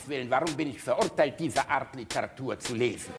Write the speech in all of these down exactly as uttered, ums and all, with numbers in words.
Gottes Willen, warum bin ich verurteilt, diese Art Literatur zu lesen?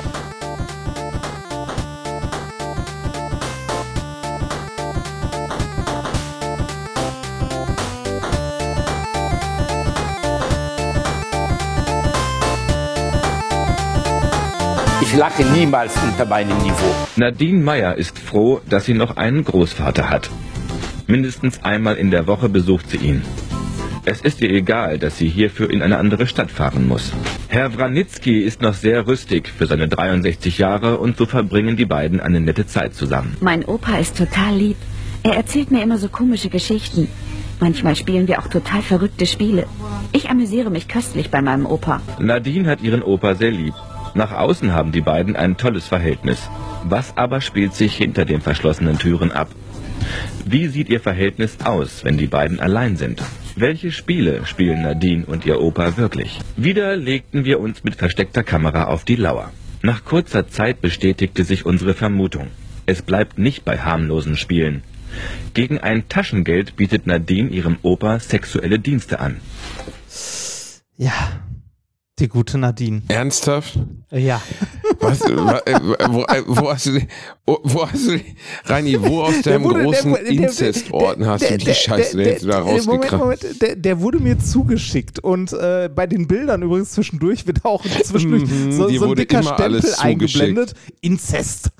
Ich lache niemals unter meinem Niveau. Nadine Meyer ist froh, dass sie noch einen Großvater hat. Mindestens einmal in der Woche besucht sie ihn. Es ist ihr egal, dass sie hierfür in eine andere Stadt fahren muss. Herr Wranitzky ist noch sehr rüstig für seine dreiundsechzig Jahre und so verbringen die beiden eine nette Zeit zusammen. Mein Opa ist total lieb. Er erzählt mir immer so komische Geschichten. Manchmal spielen wir auch total verrückte Spiele. Ich amüsiere mich köstlich bei meinem Opa. Nadine hat ihren Opa sehr lieb. Nach außen haben die beiden ein tolles Verhältnis. Was aber spielt sich hinter den verschlossenen Türen ab? Wie sieht ihr Verhältnis aus, wenn die beiden allein sind? Welche Spiele spielen Nadine und ihr Opa wirklich? Wieder legten wir uns mit versteckter Kamera auf die Lauer. Nach kurzer Zeit bestätigte sich unsere Vermutung. Es bleibt nicht bei harmlosen Spielen. Gegen ein Taschengeld bietet Nadine ihrem Opa sexuelle Dienste an. Ja, die gute Nadine. Ernsthaft? Ja. Was, wo, wo hast du, wo hast du, Reini, wo aus deinem wurde, großen der, der, Inzestorden der, hast der, du die der, Scheiße der, der, da rausgekramt? Moment, Moment, der, der wurde mir zugeschickt und äh, bei den Bildern übrigens zwischendurch wird auch zwischendurch mm-hmm, so, so ein dicker Stempel eingeblendet. Inzest.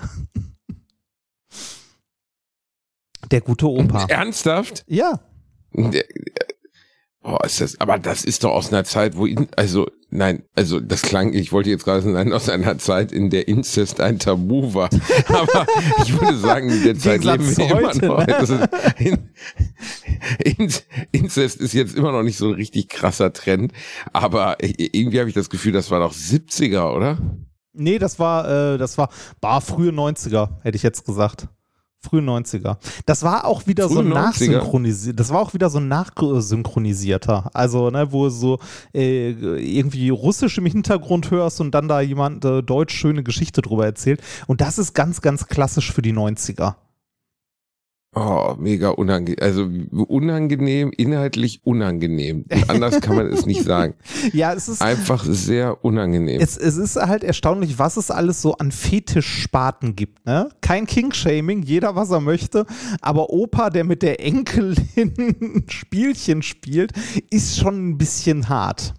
Der gute Opa. Ernsthaft? Ja. Der, Boah, ist das, aber das ist doch aus einer Zeit, wo, in, also, nein, also, das klang, ich wollte jetzt gerade sagen, aus einer Zeit, in der Inzest ein Tabu war. Aber ich würde sagen, in der Zeit leben wir heute, immer noch. Ne? Also, in, in, Inzest ist jetzt immer noch nicht so ein richtig krasser Trend, aber irgendwie habe ich das Gefühl, das war doch siebziger, oder? Nee, das war, äh, das war, war frühe neunziger, hätte ich jetzt gesagt. Frühe neunziger. Das war auch wieder Frühe so nachsynchronisiert. Das war auch wieder so nachsynchronisierter. Also, ne, wo so äh, irgendwie Russisch im Hintergrund hörst und dann da jemand äh, deutsch schöne Geschichte drüber erzählt. Und das ist ganz, ganz klassisch für die neunziger. Oh, mega unangenehm. Also unangenehm, inhaltlich unangenehm. Anders kann man es nicht sagen. Ja, es ist einfach sehr unangenehm. Es, es ist halt erstaunlich, was es alles so an Fetischsparten gibt. Ne? Kein King-Shaming, jeder was er möchte. Aber Opa, der mit der Enkelin Spielchen spielt, ist schon ein bisschen hart.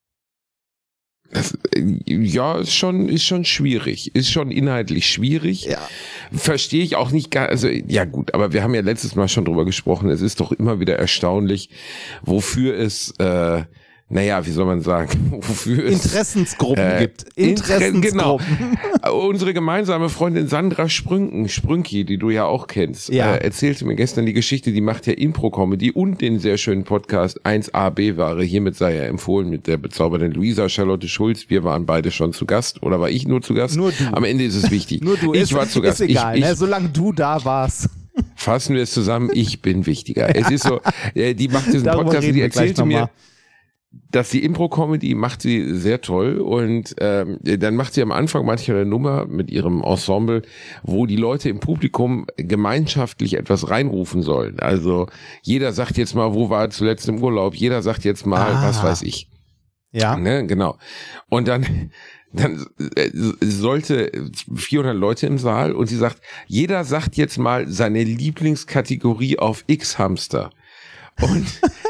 Das, ja, ist schon, ist schon schwierig. Ist schon inhaltlich schwierig. Ja. Verstehe ich auch nicht gar, also, ja gut, aber wir haben ja letztes Mal schon drüber gesprochen. Es ist doch immer wieder erstaunlich, wofür es, äh, naja, wie soll man sagen, wofür es Interessensgruppen äh, gibt. Interessensgruppen. Genau. Unsere gemeinsame Freundin Sandra Sprünken, Sprünki, die du ja auch kennst, ja. äh, erzählte mir gestern die Geschichte, die macht ja Impro-Comedy und den sehr schönen Podcast eins A B-Ware. Hiermit sei er empfohlen mit der bezaubernden Luisa Charlotte Schulz. Wir waren beide schon zu Gast. Oder war ich nur zu Gast? Nur du. Am Ende ist es wichtig. Nur du. Ich ist, war zu Gast. Ist egal, ich, ich, ne? Solange du da warst. Fassen wir es zusammen, ich bin wichtiger. Es ist so, äh, die macht diesen Darüber Podcast, die erzählte mir, dass die Impro-Comedy macht sie sehr toll und ähm, dann macht sie am Anfang manchmal eine Nummer mit ihrem Ensemble, wo die Leute im Publikum gemeinschaftlich etwas reinrufen sollen. Also jeder sagt jetzt mal, wo war er zuletzt im Urlaub, jeder sagt jetzt mal, ah. was weiß ich. Ja. Ne, genau. Und dann dann äh, sollte vierhundert Leute im Saal und sie sagt, jeder sagt jetzt mal seine Lieblingskategorie auf X-Hamster. Und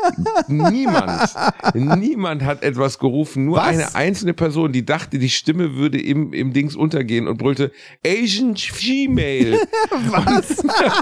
niemand, niemand hat etwas gerufen, nur Was? eine einzelne Person, die dachte, die Stimme würde im, im Dings untergehen und brüllte Asian Female. Was?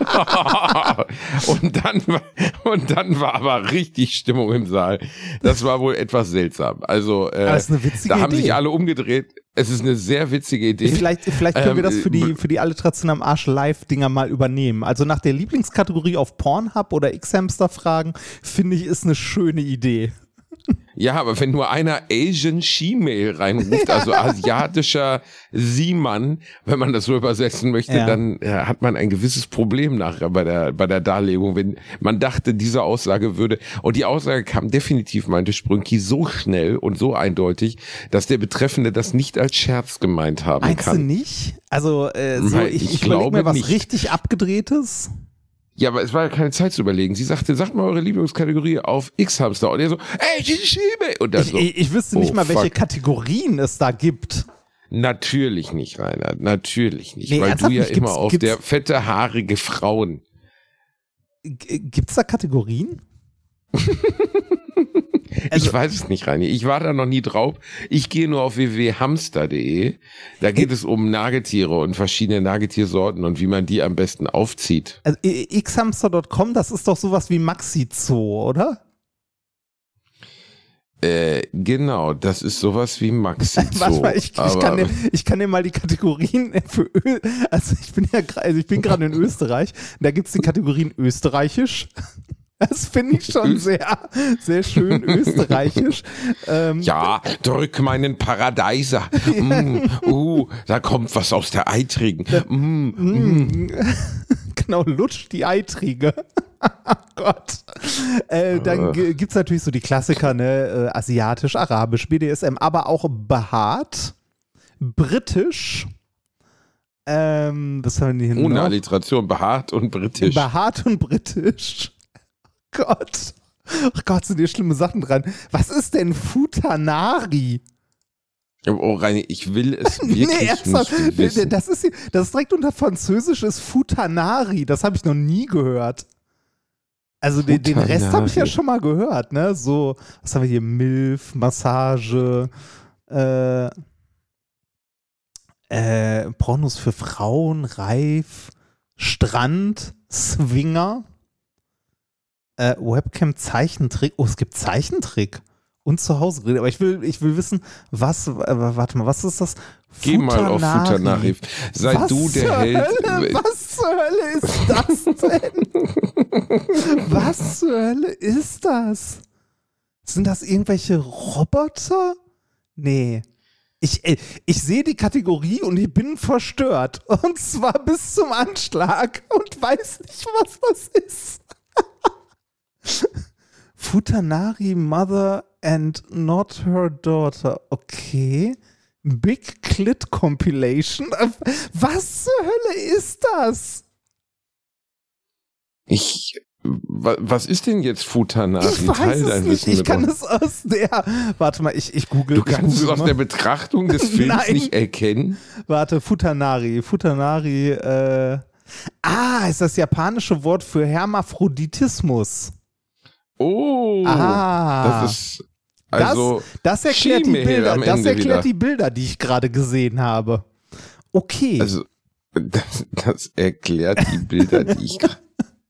Und, und, dann war, und dann war aber richtig Stimmung im Saal. Das war wohl etwas seltsam. Also äh, das ist eine witzige da haben Idee. sich alle umgedreht. Es ist eine sehr witzige Idee. Vielleicht, vielleicht können ähm, wir das für die, für die Alliteration am Arsch Live-Dinger mal übernehmen. Also nach der Lieblingskategorie auf Pornhub oder X-Hamster fragen, finde ich, ist eine schöne Idee. Ja, aber wenn nur einer Asian She-Mail reinruft, also asiatischer Sie-Mann, wenn man das so übersetzen möchte, ja. dann ja, hat man ein gewisses Problem nachher bei der, bei der Darlegung, wenn man dachte, diese Aussage würde, und die Aussage kam definitiv, meinte Sprünki, so schnell und so eindeutig, dass der Betreffende das nicht als Scherz gemeint haben Meinst kann. Meinst du nicht? Also, äh, so, Nein, ich, ich ich überlege mir was nicht. richtig Abgedrehtes. Ja, aber es war ja keine Zeit zu überlegen. Sie sagte, sagt mal eure Lieblingskategorie auf X-Hamster. Und er so, ey, die Schiebe. Und dann ich, so, ich, ich wüsste nicht oh, mal, welche fuck. Kategorien es da gibt. Natürlich nicht, Rainer. Natürlich nicht. Nee, weil du ja nicht. immer Gibt's, auf gibt's, der fette, haarige Frauen. Gibt's da Kategorien? Also, ich weiß es nicht, Reini. Ich war da noch nie drauf. Ich gehe nur auf w w w punkt hamster punkt de. Da geht es um Nagetiere und verschiedene Nagetiersorten und wie man die am besten aufzieht. Also x hamster punkt com, das ist doch sowas wie Maxi Zoo, oder? Äh, genau, das ist sowas wie Maxi Zoo. Warte mal, ich, ich, kann dir, ich kann dir mal die Kategorien für Ö also ich bin ja also ich bin gerade in Österreich, da gibt's die Kategorien österreichisch. Das finde ich schon sehr, sehr schön österreichisch. Ähm, ja, drück meinen Paradeiser. Mm, uh, da kommt was aus der Eitrigen. Mm, mm. Genau, lutsch die Eitrige. Oh Gott. Äh, dann g- gibt's natürlich so die Klassiker, ne? Äh, asiatisch, arabisch, B D S M, aber auch behaart, britisch. Ähm, was haben wir hier Ohne noch? Alliteration, behaart und britisch. Behaart und britisch. Gott. Oh Gott, sind hier schlimme Sachen dran. Was ist denn Futanari? Oh, Reini, ich will es wirklich nee, ernsthaft. nicht wissen. Das ist, hier, das ist direkt unter Französisch ist Futanari. Das habe ich noch nie gehört. Also den, den Rest habe ich ja schon mal gehört, ne? So, was haben wir hier? Milf, Massage, äh, äh, Pornos für Frauen, Reif, Strand, Swinger, äh, Webcam, Zeichentrick. Oh, es gibt Zeichentrick. Und zu Hause reden. Aber ich will, ich will wissen, was, äh, warte mal, was ist das? Geh mal auf Futanari. Sei was du der Held. Hölle? Was zur Hölle ist das denn? Was zur Hölle ist das? Sind das irgendwelche Roboter? Nee. Ich, ich sehe die Kategorie und ich bin verstört. Und zwar bis zum Anschlag und weiß nicht, was das ist. Futanari Mother and Not Her Daughter. Okay. Big Clit Compilation. Was zur Hölle ist das? Ich, was ist denn jetzt Futanari? Ich weiß Teil es dein nicht. Wissen Ich mit kann uns. es aus der, warte mal, ich, ich google. Du kannst ich google es aus mal. der Betrachtung des Films Nein. nicht erkennen. Warte, Futanari. Futanari, äh, ah, ist das japanische Wort für Hermaphroditismus. Oh, Ah. das ist, also, das, das erklärt die Schiemel Bilder, am das Ende erklärt wieder. die Bilder, die ich gerade gesehen habe. Okay. Also, das, das erklärt die Bilder, die ich gerade.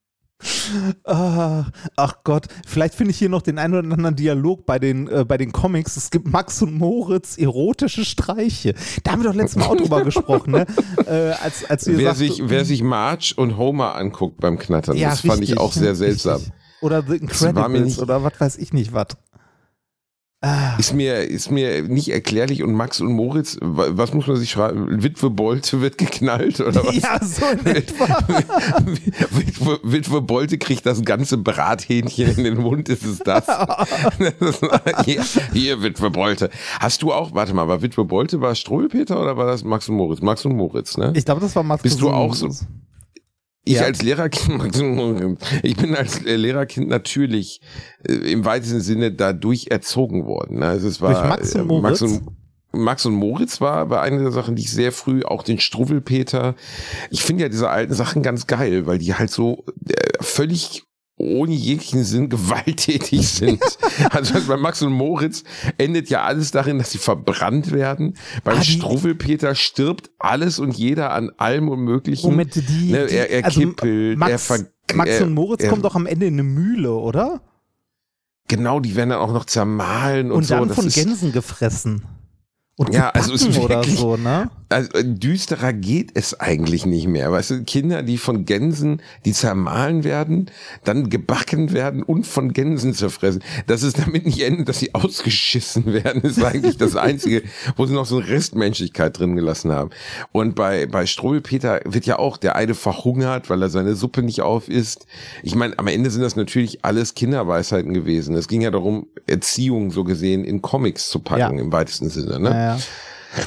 Ah, ach Gott, vielleicht finde ich hier noch den einen oder anderen Dialog bei den, äh, bei den Comics. Es gibt Max und Moritz erotische Streiche. Da haben wir doch letztes Mal auch drüber gesprochen, ne? Äh, als, als wir Wer sagt, sich, wer sich Marge und Homer anguckt beim Knattern, ja, das fand richtig, ich auch sehr seltsam. richtig. Oder The Das war mir Incredibles nicht- oder was weiß ich nicht was. Ah. Ist mir, ist mir nicht erklärlich. Und Max und Moritz, wa- was muss man sich schreiben? Witwe Bolte wird geknallt oder was? Ja, so in etwa. Witwe, Witwe Bolte kriegt das ganze Brathähnchen in den Mund, ist es das? Das war- hier, hier, Witwe Bolte. Hast du auch, warte mal, war Witwe Bolte, war Struwwelpeter oder war das Max und Moritz? Max und Moritz, ne? Ich glaube, das war Max. Bist du auch so? Ich Ja. als Lehrerkind, ich bin als äh, Lehrerkind natürlich äh, im weitesten Sinne dadurch erzogen worden. Ne? Also es war Durch Max und äh, Moritz? Max und, Max und Moritz war, war eine der Sachen, die ich sehr früh, auch den Struwwelpeter, ich finde ja diese alten Sachen ganz geil, weil die halt so äh, völlig ohne jeglichen Sinn gewalttätig sind. Also bei Max und Moritz endet ja alles darin, dass sie verbrannt werden. Beim Ah, die- Struwwelpeter stirbt alles und jeder an allem und Möglichen. Moment, die, Ne, die er, er also kippelt, Max, er ver Max er, und Moritz er, kommen doch am Ende in eine Mühle, oder? Genau, die werden dann auch noch zermahlen und, Und so. dann Das von ist, Gänsen gefressen. Und Ja, also ist gebacken oder wirklich- so, ne? also düsterer geht es eigentlich nicht mehr. Weißt du, Kinder, die von Gänsen, die zermahlen werden, dann gebacken werden und von Gänsen zerfressen. Dass es damit nicht endet, dass sie ausgeschissen werden, ist eigentlich das Einzige, wo sie noch so eine Restmenschlichkeit drin gelassen haben. Und bei, bei Struwwelpeter wird ja auch der eine verhungert, weil er seine Suppe nicht aufisst. Ich meine, am Ende sind das natürlich alles Kinderweisheiten gewesen. Es ging ja darum, Erziehung so gesehen in Comics zu packen, Ja. im weitesten Sinne. Ne? Ja, ja.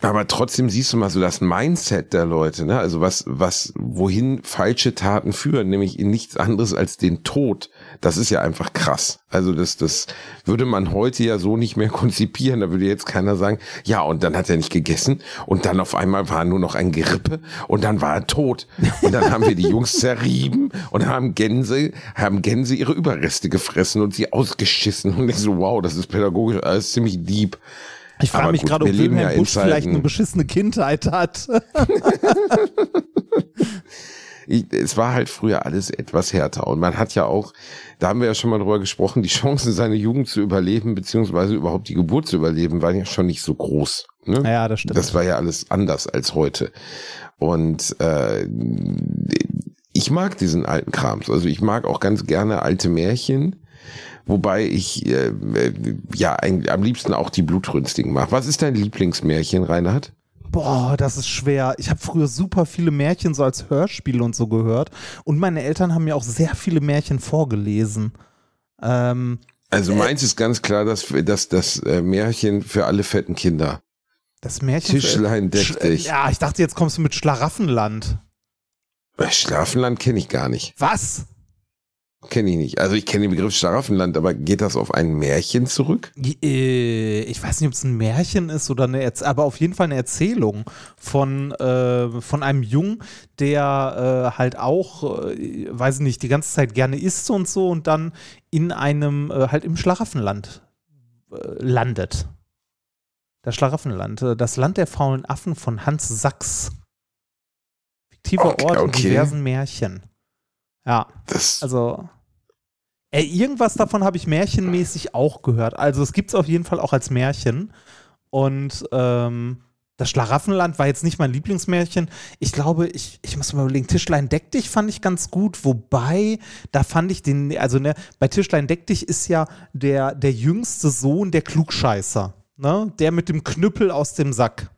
Aber trotzdem siehst du mal so das Mindset der Leute, ne? Also was, was, wohin falsche Taten führen, nämlich in nichts anderes als den Tod. Das ist ja einfach krass. Also das, das würde man heute ja so nicht mehr konzipieren. Da würde jetzt keiner sagen, ja, und dann hat er nicht gegessen und dann auf einmal war nur noch ein Gerippe und dann war er tot. Und dann haben wir die Jungs zerrieben und haben Gänse, haben Gänse ihre Überreste gefressen und sie ausgeschissen. Und ich so, wow, das ist pädagogisch alles ziemlich deep. Ich frage mich gerade, ob Wilhelm ja Busch vielleicht eine beschissene Kindheit hat. ich, es war halt früher alles etwas härter. Und man hat ja auch, da haben wir ja schon mal drüber gesprochen, die Chancen, seine Jugend zu überleben, beziehungsweise überhaupt die Geburt zu überleben, waren ja schon nicht so groß. Ne? Ja, das stimmt. Das war ja alles anders als heute. Und äh, ich mag diesen alten Krams. Also ich mag auch ganz gerne alte Märchen. Wobei ich äh, ja eigentlich am liebsten auch die Blutrünstigen mache. Was ist dein Lieblingsmärchen, Reinhard? Boah, das ist schwer. Ich habe früher super viele Märchen so als Hörspiel und so gehört. Und meine Eltern haben mir auch sehr viele Märchen vorgelesen. Ähm, also meins äh, ist ganz klar, dass das, das äh, Märchen für alle fetten Kinder. Das Märchen Tischlein deck Sch- dich. Ja, ich dachte, jetzt kommst du mit Schlaraffenland. Schlaraffenland kenne ich gar nicht. Was? Kenne ich nicht. Also ich kenne den Begriff Schlaraffenland, aber geht das auf ein Märchen zurück? Ich weiß nicht, ob es ein Märchen ist oder eine Erz- aber auf jeden Fall eine Erzählung von, äh, von einem Jungen, der äh, halt auch, äh, weiß ich nicht, die ganze Zeit gerne isst und so und dann in einem, äh, halt im Schlaraffenland äh, landet. Das Schlaraffenland, äh, das Land der faulen Affen von Hans Sachs. Fiktiver Okay, Ort in okay. diversen Märchen. Ja, Das, also ey, irgendwas davon habe ich märchenmäßig auch gehört. Also es gibt es auf jeden Fall auch als Märchen. Und ähm, das Schlaraffenland war jetzt nicht mein Lieblingsmärchen. Ich glaube, ich, ich muss mal überlegen, Tischlein deck dich fand ich ganz gut. Wobei, da fand ich den, also ne, bei Tischlein deck dich ist ja der, der jüngste Sohn der Klugscheißer. Ne? Der mit dem Knüppel aus dem Sack.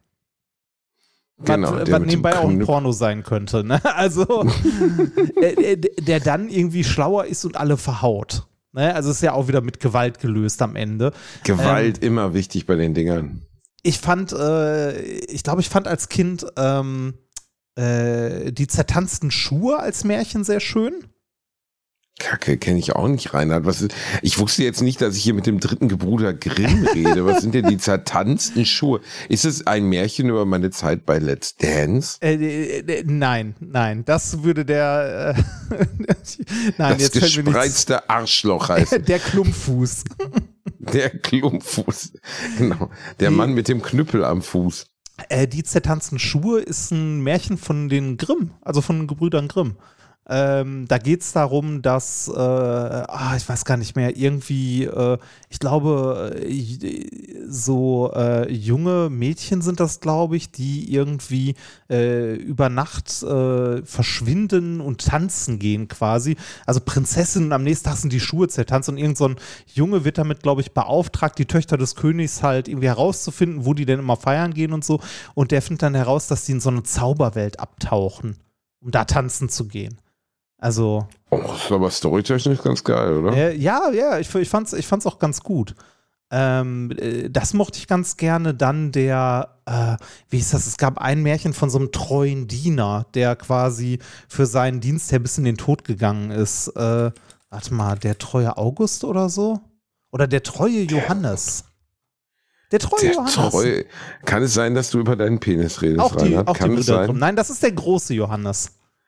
genau, was, der was mit nebenbei dem auch ein Knüpp- Porno sein könnte. Ne? Also, der, der dann irgendwie schlauer ist und alle verhaut. Ne? Also ist ja auch wieder mit Gewalt gelöst am Ende. Gewalt Ähm, immer wichtig bei den Dingern. Ich fand, äh, ich glaube, ich fand als Kind ähm, äh, die zertanzten Schuhe als Märchen sehr schön. Kacke, kenne ich auch nicht, Reinhard. Was ist, ich wusste jetzt nicht, dass ich hier mit dem dritten Gebruder Grimm rede. Was sind denn die zertanzten Schuhe? Ist es ein Märchen über meine Zeit bei Let's Dance? Äh, äh, nein, nein, das würde der äh, nein, Das jetzt fällt mir nichts. gespreizte Arschloch heißt. Der Klumpfuß. Der Klumpfuß. Genau. Der Die- Mann mit dem Knüppel am Fuß. Äh, die zertanzten Schuhe ist ein Märchen von den Grimm, also von den Gebrüdern Grimm. Ähm, da geht es darum, dass, äh, ah, ich weiß gar nicht mehr, irgendwie, äh, ich glaube, äh, so äh, junge Mädchen sind das, glaube ich, die irgendwie äh, über Nacht äh, verschwinden und tanzen gehen quasi. Also Prinzessinnen, am nächsten Tag sind die Schuhe zertanzt und irgend so ein Junge wird damit, glaube ich, beauftragt, die Töchter des Königs halt irgendwie herauszufinden, wo die denn immer feiern gehen und so. Und der findet dann heraus, dass die in so eine Zauberwelt abtauchen, um da tanzen zu gehen. Also. Oh, das ist aber storytechnisch ganz geil, oder? Äh, ja, ja, ich, ich fand's, ich fand's auch ganz gut. Ähm, äh, das mochte ich ganz gerne. Dann der, äh, wie ist das? Es gab ein Märchen von so einem treuen Diener, der quasi für seinen Dienstherr bis in den Tod gegangen ist. Äh, warte mal, der treue August oder so? Oder der treue Johannes? Der treue Der Johannes. treu. Kann es sein, dass du über deinen Penis redest, Auch die, Reinhard? auch die Kann es Brüder sein? Grimm. Nein, das ist der große Johannes.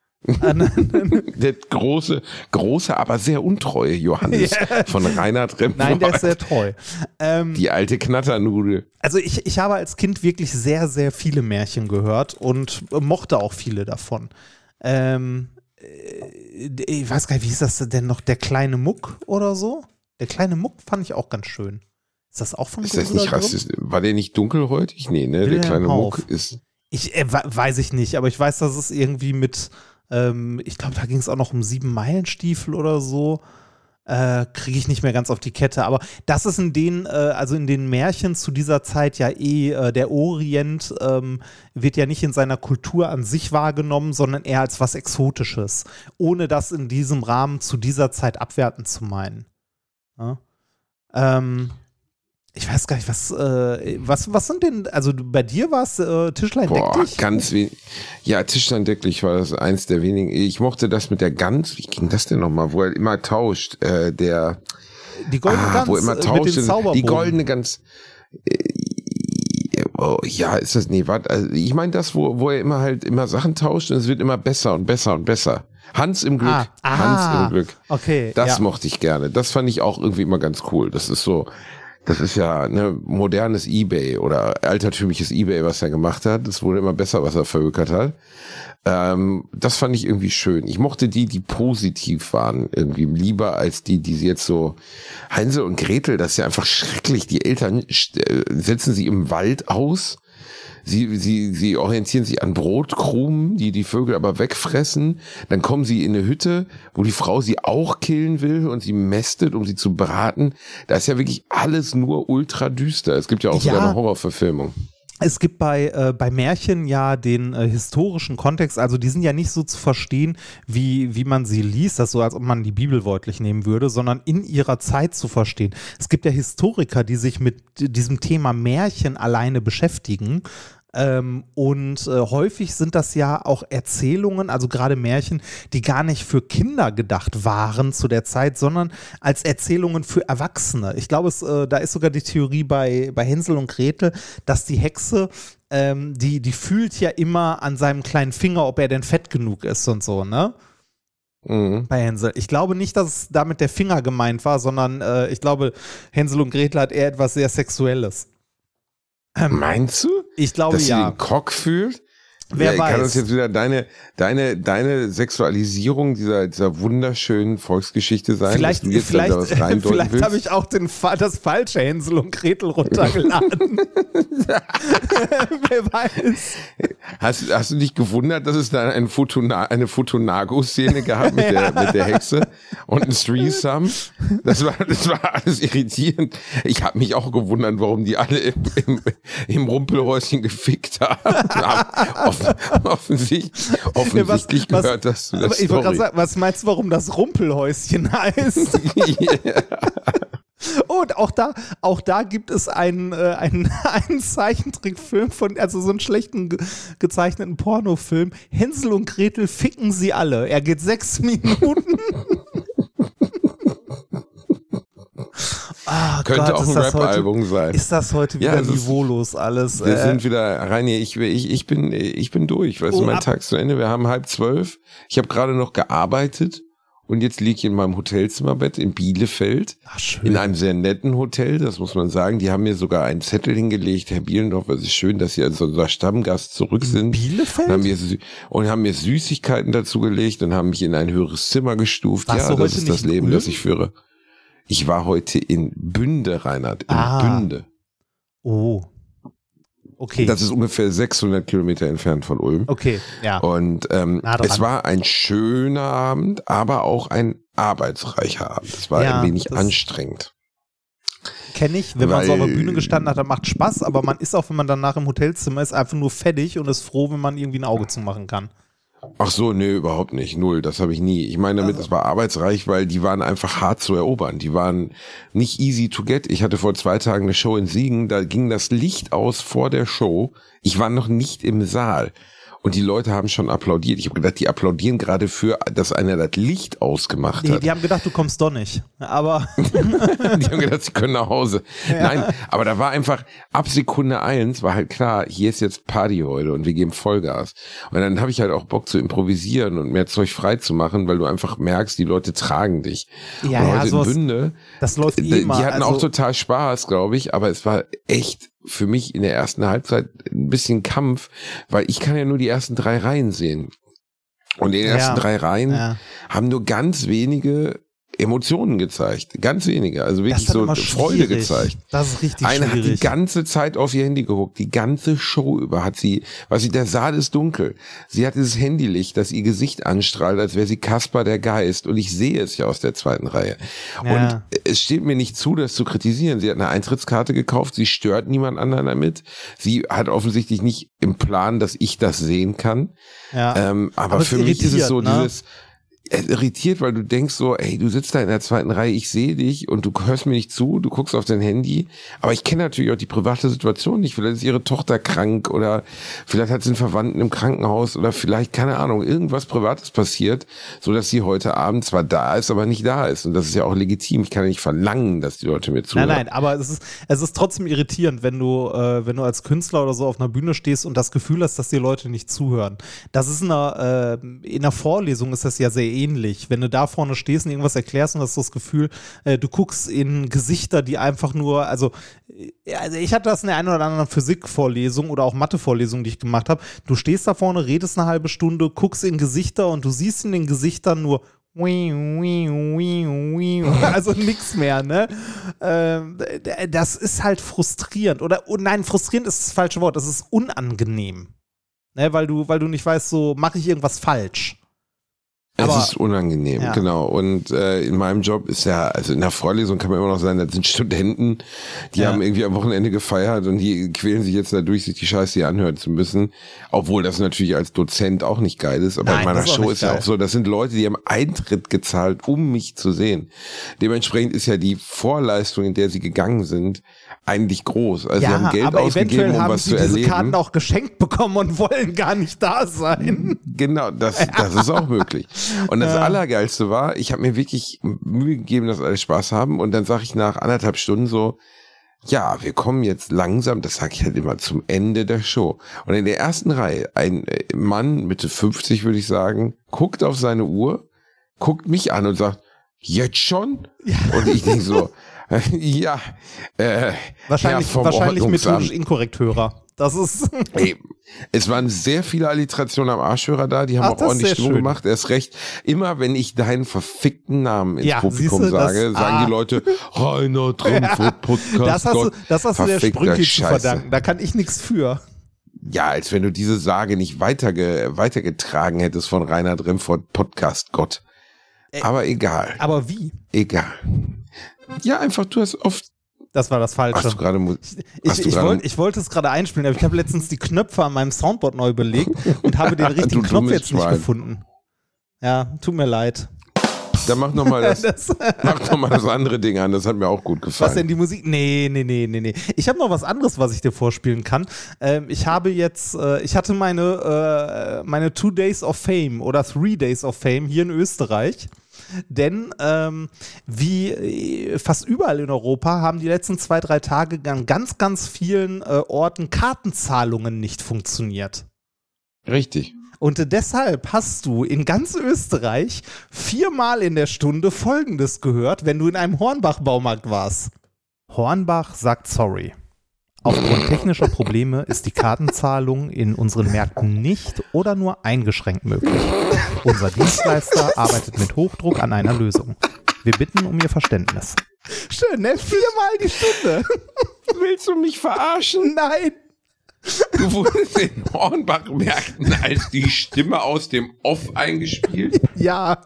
Der große, große, aber sehr untreue Johannes Ja. von Reinhard Remford. Nein, der ist sehr treu. Ähm, Die alte Knatternudel. Also ich, ich habe als Kind wirklich sehr, sehr viele Märchen gehört und mochte auch viele davon. Ähm, äh, ich weiß gar nicht, wie hieß das denn noch? Der kleine Muck oder so? Der kleine Muck fand ich auch ganz schön. Ist das auch von Ist das Gebrüder nicht Grimm? rassistisch? War der nicht dunkelhäutig? Nee, ne? Der Wilhelm kleine Hauff. Muck ist. Ich äh, weiß ich nicht, aber ich weiß, dass es irgendwie mit, ähm, ich glaube, da ging es auch noch um sieben Meilenstiefel oder so. Äh, kriege ich nicht mehr ganz auf die Kette. Aber das ist in den, äh, also in den Märchen zu dieser Zeit ja eh, äh, der Orient ähm, wird ja nicht in seiner Kultur an sich wahrgenommen, sondern eher als was Exotisches. Ohne das in diesem Rahmen zu dieser Zeit abwertend zu meinen. Ja? Ähm, ich weiß gar nicht, was, äh, was, was sind denn, also bei dir war es äh, Tischlein deck Boah, dich? ganz wenig. Ja, Tischlein deck dich war das eins der wenigen. Ich mochte das mit der Gans, wie ging das denn nochmal, wo er immer tauscht, äh, der, die goldene ah, Gans wo er immer tauscht, mit den Zauberbogen. Die goldene Gans, äh, oh, ja, ist das, nee, warte, also ich meine das, wo, wo er immer halt immer Sachen tauscht und es wird immer besser und besser und besser. Hans im Glück, ah, Hans im Glück. Okay. Das ja. mochte ich gerne. Das fand ich auch irgendwie immer ganz cool. Das ist so, das ist ja ne modernes eBay oder altertümliches eBay, was er gemacht hat. Es wurde immer besser, was er verhökert hat. Ähm, das fand ich irgendwie schön. Ich mochte die, die positiv waren, irgendwie lieber als die, die jetzt so, Hänsel und Gretel, das ist ja einfach schrecklich. Die Eltern setzen sie im Wald aus. Sie, sie, sie orientieren sich an Brotkrumen, die die Vögel aber wegfressen. Dann kommen sie in eine Hütte, wo die Frau sie auch killen will und sie mästet, um sie zu braten. Da ist ja wirklich alles nur ultra düster. Es gibt ja auch ja. sogar eine Horrorverfilmung. Es gibt bei, äh, bei Märchen ja den äh, historischen Kontext, also die sind ja nicht so zu verstehen, wie, wie man sie liest, das so, als ob man die Bibel wörtlich nehmen würde, sondern in ihrer Zeit zu verstehen. Es gibt ja Historiker, die sich mit diesem Thema Märchen alleine beschäftigen. Ähm, und äh, häufig sind das ja auch Erzählungen, also gerade Märchen, die gar nicht für Kinder gedacht waren zu der Zeit, sondern als Erzählungen für Erwachsene. Ich glaube, es, äh, da ist sogar die Theorie bei, bei Hänsel und Gretel, dass die Hexe, ähm, die, die fühlt ja immer an seinem kleinen Finger, ob er denn fett genug ist und so, ne? Mhm. Bei Hänsel. Ich glaube nicht, dass es damit der Finger gemeint war, sondern äh, ich glaube, Hänsel und Gretel hat eher etwas sehr Sexuelles. Ähm, Meinst du? Ich glaube, dass ja. sie den Cock fühlt? Wer ja, weiß. Kann uns jetzt wieder deine, deine, deine Sexualisierung dieser, dieser wunderschönen Volksgeschichte sein, vielleicht, dass du jetzt vielleicht, da was reindeuten vielleicht willst? habe ich auch den, das falsche Hänsel und Gretel runtergeladen. Wer weiß. Hast, hast du dich gewundert, dass es da eine, Futuna, eine Futunago-Szene gab mit, ja. der, mit der Hexe und ein Threesome? Das war, das war alles irritierend. Ich habe mich auch gewundert, warum die alle im, im, im Rumpelhäuschen gefickt haben. Offensichtlich, offensichtlich was, gehört was, das zu der aber ich Story. Sagen, was meinst du, warum das Rumpelhäuschen heißt? Yeah. Und auch da, auch da gibt es einen, äh, einen, einen Zeichentrickfilm von, also so einen schlechten ge gezeichneten Pornofilm. Hänsel und Gretel ficken sie alle. Er geht sechs Minuten. Ah, Könnte Gott, auch ein Rap-Album sein. Ist das heute wieder ja, niveaulos alles? Wir äh, sind wieder, Reini, ich, ich, ich, bin, ich bin durch. Weißt oh, du, mein Tag ist zu Ende. Wir haben halb zwölf. Ich habe gerade noch gearbeitet und jetzt liege ich in meinem Hotelzimmerbett in Bielefeld. Ach, schön. In einem sehr netten Hotel, das muss man sagen. Die haben mir sogar einen Zettel hingelegt. Herr Bielendorf, es ist schön, dass Sie als unser Stammgast zurück in sind. Bielefeld? Und haben, mir, und haben mir Süßigkeiten dazu gelegt und haben mich in ein höheres Zimmer gestuft. Warst ja, du das heute ist das nicht Leben, Ulm? das ich führe. Ich war heute in Bünde, Reinhard, in ah. Bünde. Oh, okay. Das ist ungefähr sechshundert Kilometer entfernt von Ulm. Okay, ja. Und ähm, es war ein schöner Abend, aber auch ein arbeitsreicher Abend. Es war ja, ein wenig anstrengend. Kenne ich, wenn Weil, man so auf der Bühne gestanden hat, dann macht Spaß, aber man ist auch, wenn man danach im Hotelzimmer ist, einfach nur fertig und ist froh, wenn man irgendwie ein Auge zumachen kann. Ach so, nee, überhaupt nicht. Null, das habe ich nie. Ich meine damit, es war arbeitsreich, weil die waren einfach hart zu erobern. Die waren nicht easy to get. Ich hatte vor zwei Tagen eine Show in Siegen, da ging das Licht aus vor der Show. Ich war noch nicht im Saal. Und die Leute haben schon applaudiert. Ich habe gedacht, die applaudieren gerade für, dass einer das Licht ausgemacht hat. Nee, die haben gedacht, du kommst doch nicht. Aber die haben gedacht, sie können nach Hause. Ja. Nein, aber da war einfach, ab Sekunde eins war halt klar, hier ist jetzt Party heute und wir geben Vollgas. Und dann habe ich halt auch Bock zu improvisieren und mehr Zeug frei zu machen, weil du einfach merkst, die Leute tragen dich. Ja, und ja, heute sowas, in Bünde, das läuft die, immer. die hatten also, auch total Spaß, glaube ich, aber es war echt für mich in der ersten Halbzeit ein bisschen Kampf, weil ich kann ja nur die ersten drei Reihen sehen. Und in den ersten ja, drei Reihen ja. haben nur ganz wenige Emotionen gezeigt. Ganz wenige. Also wirklich so Freude gezeigt. Das ist richtig Eine schwierig. hat die ganze Zeit auf ihr Handy geguckt. Die ganze Show über hat sie, was sie, der Saal ist dunkel. Sie hat dieses Handylicht, das ihr Gesicht anstrahlt, als wäre sie Kaspar der Geist. Und ich sehe es ja aus der zweiten Reihe. Ja. Und es steht mir nicht zu, das zu kritisieren. Sie hat eine Eintrittskarte gekauft. Sie stört niemand anderen damit. Sie hat offensichtlich nicht im Plan, dass ich das sehen kann. Ja. Ähm, aber, aber für mich ist es so ne? dieses, irritiert, weil du denkst so, ey, du sitzt da in der zweiten Reihe, ich sehe dich und du hörst mir nicht zu, du guckst auf dein Handy, aber ich kenne natürlich auch die private Situation nicht. Vielleicht ist ihre Tochter krank oder vielleicht hat sie einen Verwandten im Krankenhaus oder vielleicht, keine Ahnung, irgendwas Privates passiert, so dass sie heute Abend zwar da ist, aber nicht da ist. Und das ist ja auch legitim. Ich kann ja nicht verlangen, dass die Leute mir zuhören. Nein, nein, aber es ist, es ist trotzdem irritierend, wenn du, äh, wenn du als Künstler oder so auf einer Bühne stehst und das Gefühl hast, dass die Leute nicht zuhören. Das ist in einer, äh, in einer Vorlesung ist das ja sehr ähnlich. Wenn du da vorne stehst und irgendwas erklärst und hast das Gefühl, äh, du guckst in Gesichter, die einfach nur, also, äh, also ich hatte das in der einen oder anderen Physikvorlesung oder auch Mathevorlesung, die ich gemacht habe. Du stehst da vorne, redest eine halbe Stunde, guckst in Gesichter und du siehst in den Gesichtern nur also nichts mehr, ne? Ähm, das ist halt frustrierend. Oder, oh nein, frustrierend ist das falsche Wort, das ist unangenehm. Ne? Weil du, weil du nicht weißt, so, mache ich irgendwas falsch. Es Aber, ist unangenehm, ja. genau. Und äh, in meinem Job ist ja, also in der Vorlesung kann man immer noch sagen, das sind Studenten, die ja. haben irgendwie am Wochenende gefeiert und die quälen sich jetzt dadurch, sich die Scheiße hier anhören zu müssen. Obwohl das natürlich als Dozent auch nicht geil ist. Aber Nein, in meiner ist Show ist geil. ja auch so, das sind Leute, die haben Eintritt gezahlt, um mich zu sehen. Dementsprechend ist ja die Vorleistung, in der sie gegangen sind, eigentlich groß. Also ja, sie haben Geld aber ausgegeben, eventuell um haben was sie zu diese erleben. Karten auch geschenkt bekommen und wollen gar nicht da sein. Genau, das, das ist auch möglich. Und das Ja. Allergeilste war, ich habe mir wirklich Mühe gegeben, dass alle Spaß haben. Und dann sage ich nach anderthalb Stunden so, ja, wir kommen jetzt langsam, das sage ich halt immer, zum Ende der Show. Und in der ersten Reihe, ein Mann, Mitte fünfzig würde ich sagen, guckt auf seine Uhr, guckt mich an und sagt, jetzt schon? Ja. Und ich denke so, ja, äh, Wahrscheinlich, Herr vom wahrscheinlich Ordnungsamt. methodisch inkorrekt Hörer. Das ist. Ey, es waren sehr viele Alliterationen am Arschhörer da, die haben Ach, auch das ist ordentlich sehr Stimmung schön. gemacht. Erst recht, immer wenn ich deinen verfickten Namen ins Ja, Publikum siehste, das- sage, sagen ah. die Leute, Rainer Trumford Podcast. Das hast du, Gott, das hast du der verfickter Sprünki zu Scheiße. verdanken. Da kann ich nichts für. Ja, als wenn du diese Sage nicht weiterge weitergetragen hättest von Rainer Trumford Podcast Gott. Aber egal, Aber wie? egal. Ja, einfach, du hast oft, Das war das Falsche. hast du gerade, Mu- Ich, hast du ich, gerade- wollt, ich wollte es gerade einspielen, aber ich habe letztens die Knöpfe an meinem Soundboard neu belegt und habe den richtigen Du Knopf dummes jetzt nicht Schwein. gefunden. Ja, tut mir leid. Dann mach nochmal das, Das, mach noch mal das andere Ding an, das hat mir auch gut gefallen. was denn die Musik? Nee, nee, nee, nee, nee. Ich habe noch was anderes, was ich dir vorspielen kann. Ähm, ich habe jetzt, äh, ich hatte meine, äh, meine Two Days of Fame oder Three Days of Fame hier in Österreich. Denn ähm, wie äh, fast überall in Europa haben die letzten zwei, drei Tage an ganz, ganz vielen äh, Orten Kartenzahlungen nicht funktioniert. Richtig. Und äh, deshalb hast du in ganz Österreich viermal in der Stunde Folgendes gehört, wenn du in einem Hornbach-Baumarkt warst. Hornbach sagt sorry. Aufgrund technischer Probleme ist die Kartenzahlung in unseren Märkten nicht oder nur eingeschränkt möglich. Unser Dienstleister arbeitet mit Hochdruck an einer Lösung. Wir bitten um Ihr Verständnis. Schön, ne? Viermal die Stunde. Willst du mich verarschen? Nein. Du wurdest in Hornbach-Märkten als die Stimme aus dem Off eingespielt? Ja.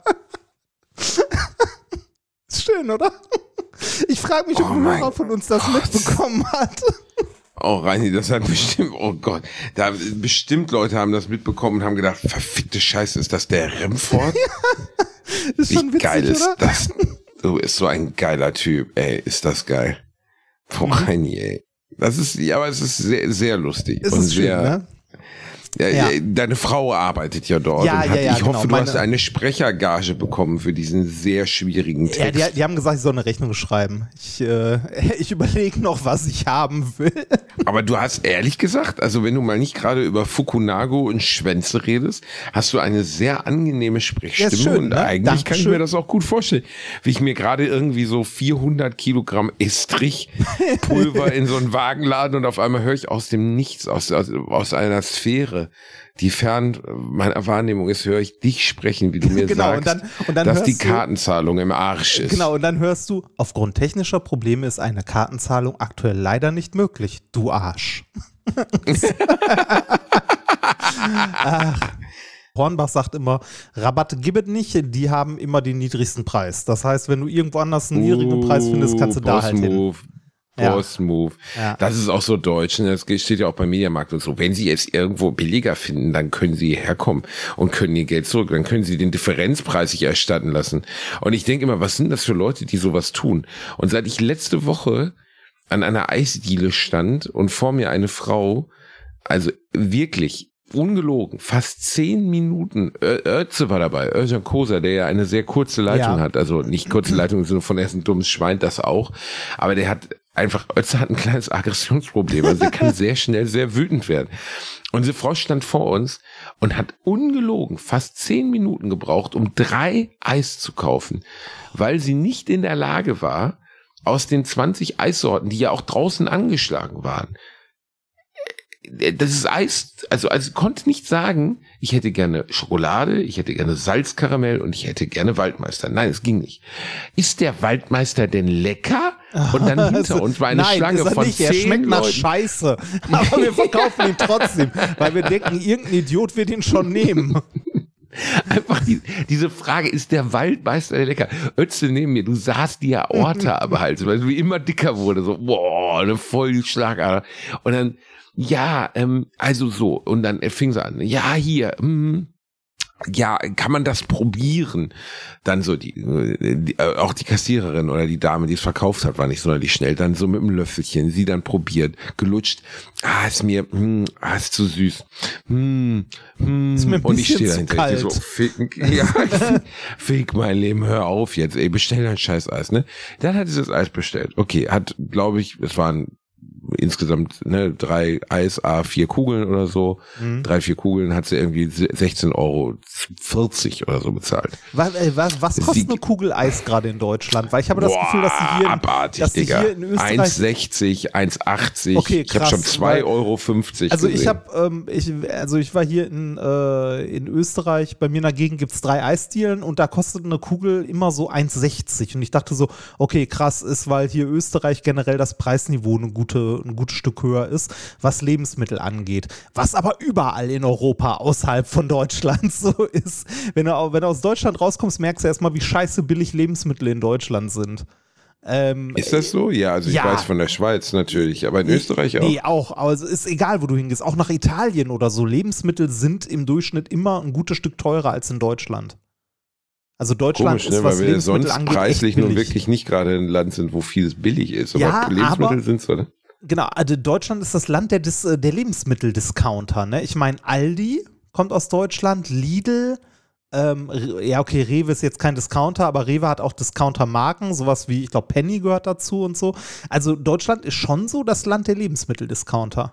Ist schön, oder? Ich frage mich, ob Oh ein mein Hörer von uns das Gott. mitbekommen hat. Oh, Reini, das hat bestimmt, oh Gott, da bestimmt Leute haben das mitbekommen und haben gedacht, verfickte Scheiße, ist das der Remford? Ist Wie schon witzig, geil ist oder? das? Du bist so ein geiler Typ, ey, ist das geil. Boah, Mhm. Reini, ey. Das ist, ja, aber es ist sehr, sehr lustig. Ist und es schön, sehr, ne? Ja, Ja. ja. Deine Frau arbeitet ja dort. Ja, und ja, hat, ja, ich hoffe, genau, du meine- hast eine Sprechergage bekommen für diesen sehr schwierigen Text. Ja, die, die haben gesagt, ich soll eine Rechnung schreiben. Ich, äh, ich überlege noch, was ich haben will. Aber du hast ehrlich gesagt, also wenn du mal nicht gerade über Fukunaga und Schwänze redest, hast du eine sehr angenehme Sprechstimme Ja, ist schön, und ne? eigentlich kann ich Dankeschön. mir das auch gut vorstellen, wie ich mir gerade irgendwie so vierhundert Kilogramm Estrichpulver in so einen Wagen laden und auf einmal höre ich aus dem Nichts, aus, aus, aus einer Sphäre, die fern meiner Wahrnehmung ist, höre ich dich sprechen, wie du mir Genau, sagst, und dann- und dann dass hörst die du- Kartenzahlung im Arsch ist. Genau, und dann hörst du, aufgrund technischer Probleme ist eine Kartenzahlung aktuell leider nicht möglich. Du Arsch. Ach. Hornbach sagt immer, Rabatte gibt es nicht, die haben immer den niedrigsten Preis. Das heißt, wenn du irgendwo anders einen niedrigen Preis findest, kannst du da halt hin. Boss-Move. Boss-Move. Ja. Das ist auch so deutsch. Ne? Das steht ja auch beim Mediamarkt und so. Wenn Sie es irgendwo billiger finden, dann können Sie herkommen und können Ihr Geld zurück. Dann können Sie den Differenzpreis sich erstatten lassen. Und ich denke immer, was sind das für Leute, die sowas tun? Und seit ich letzte Woche an einer Eisdiele stand und vor mir eine Frau, also wirklich ungelogen, fast zehn Minuten, Ötze war dabei, Özcan Kosa, der ja eine sehr kurze Leitung ja. hat, also nicht kurze Leitung im Sinne von, er ist ein dummes Schwein, das auch, aber der hat einfach, Ötze hat ein kleines Aggressionsproblem, also der kann sehr schnell sehr wütend werden. Und diese Frau stand vor uns und hat ungelogen fast zehn Minuten gebraucht, um drei Eis zu kaufen, weil sie nicht in der Lage war, aus den zwanzig Eissorten, die ja auch draußen angeschlagen waren, das ist Eis, also, also konnte nicht sagen, ich hätte gerne Schokolade, ich hätte gerne Salzkaramell und ich hätte gerne Waldmeister. Nein, es ging nicht. Ist der Waldmeister denn lecker? Und dann hinter also, uns war eine nein, Schlange ist er von nicht. zehn Er schmeckt Leuten. nach Scheiße. Aber wir verkaufen ihn trotzdem, weil wir denken, irgendein Idiot wird ihn schon nehmen. Einfach die, diese Frage, ist der Waldmeister der lecker? Ötze neben mir, du sahst die Aorta am Hals, weil du immer dicker wurde, so, boah, eine voll die Schlagader. Und dann, ja, ähm, also so. Und dann fing sie an, ja, hier, hm, ja, kann man das probieren? Dann so die, die, auch die Kassiererin oder die Dame, die es verkauft hat, war nicht sonderlich schnell. Dann so mit einem Löffelchen, sie dann probiert, gelutscht. Ah, ist mir, hm, ah, ist zu süß. Hm, hm. Ist mir ein und ich stehe bisschen dahinter, zu ich so, fick, ja, fick mein Leben, hör auf jetzt, ey, bestell dein scheiß Eis, ne? Dann hat sie das Eis bestellt. Okay, hat, glaube ich, es waren insgesamt ne, drei Eis, a vier Kugeln oder so. Mhm. Drei, vier Kugeln hat sie irgendwie sechzehn Euro vierzig oder so bezahlt. Was, was, was kostet sie, eine Kugel Eis gerade in Deutschland? Weil ich habe das boah, Gefühl, dass sie hier, abartig, dass sie Digga. hier in Österreich... eins sechzig, eins achtzig. Okay, ich habe schon zwei Euro fünfzig Also gesehen. ich habe, ähm, ich, also ich war hier in, äh, in Österreich, bei mir in der Gegend gibt es drei Eisdielen und da kostet eine Kugel immer so eins sechzig und ich dachte so, okay, krass ist, weil hier Österreich generell das Preisniveau eine gute, ein gutes Stück höher ist, was Lebensmittel angeht. Was aber überall in Europa außerhalb von Deutschland so ist. Wenn du, wenn du aus Deutschland rauskommst, merkst du erstmal, wie scheiße billig Lebensmittel in Deutschland sind. Ähm, ist das so? Ja, also ich ja. weiß von der Schweiz natürlich, aber in nee, Österreich auch. Nee, auch, aber es ist egal, wo du hingehst. Auch nach Italien oder so. Lebensmittel sind im Durchschnitt immer ein gutes Stück teurer als in Deutschland. Also Deutschland Komisch, ist, ne, was weil wir Lebensmittel sonst angeht, preislich echt nun wirklich nicht gerade ein Land sind, wo vieles billig ist. Aber ja, Lebensmittel sind es, oder? Genau, also Deutschland ist das Land der, Dis- der Lebensmitteldiscounter. Ne? Ich meine, Aldi kommt aus Deutschland, Lidl, ähm, ja okay, Rewe ist jetzt kein Discounter, aber Rewe hat auch Discounter-Marken, sowas wie, ich glaube, Penny gehört dazu und so. Also Deutschland ist schon so das Land der Lebensmitteldiscounter.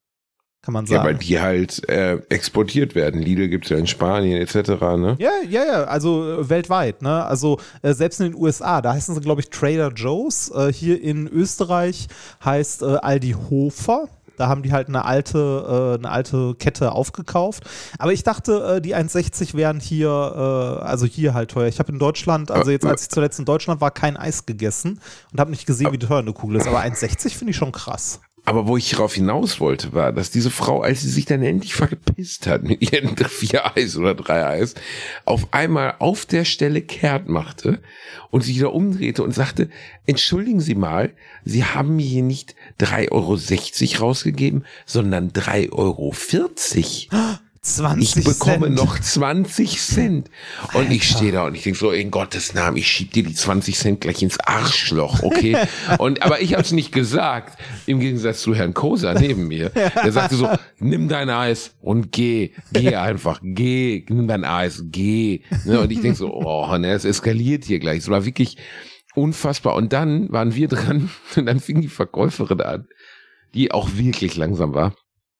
Kann man sagen. Ja, weil die halt äh, exportiert werden. Lidl gibt es ja in Spanien et cetera. Ne? Ja, ja, ja, also äh, weltweit. Ne? Also äh, selbst in den U S A, da heißen sie, glaube ich, Trader Joe's. Äh, hier in Österreich heißt äh, Aldi Hofer. Da haben die halt eine alte, äh, eine alte Kette aufgekauft. Aber ich dachte, äh, die eins sechzig wären hier, äh, also hier halt teuer. Ich habe in Deutschland, also jetzt als ich zuletzt in Deutschland war, kein Eis gegessen und habe nicht gesehen, wie teuer eine Kugel ist. Aber eins sechzig finde ich schon krass. Aber wo ich darauf hinaus wollte, war, dass diese Frau, als sie sich dann endlich vergepisst hat mit ihren vier Eis oder drei Eis, auf einmal auf der Stelle kehrt machte und sich wieder umdrehte und sagte, entschuldigen Sie mal, Sie haben mir hier nicht drei Euro sechzig rausgegeben, sondern drei Euro vierzig. zwanzig Ich bekomme Cent. noch zwanzig Cent. Und Alter. Ich stehe da und ich denke so, in Gottes Namen, ich schieb dir die zwanzig Cent gleich ins Arschloch, okay? Und, aber ich habe es nicht gesagt, im Gegensatz zu Herrn Kosa neben mir. Der sagte so, nimm dein Eis und geh, geh einfach, geh, nimm dein Eis, geh. Und ich denke so, oh, ne, es eskaliert hier gleich. Es war wirklich unfassbar. Und dann waren wir dran und dann fing die Verkäuferin an, die auch wirklich langsam war.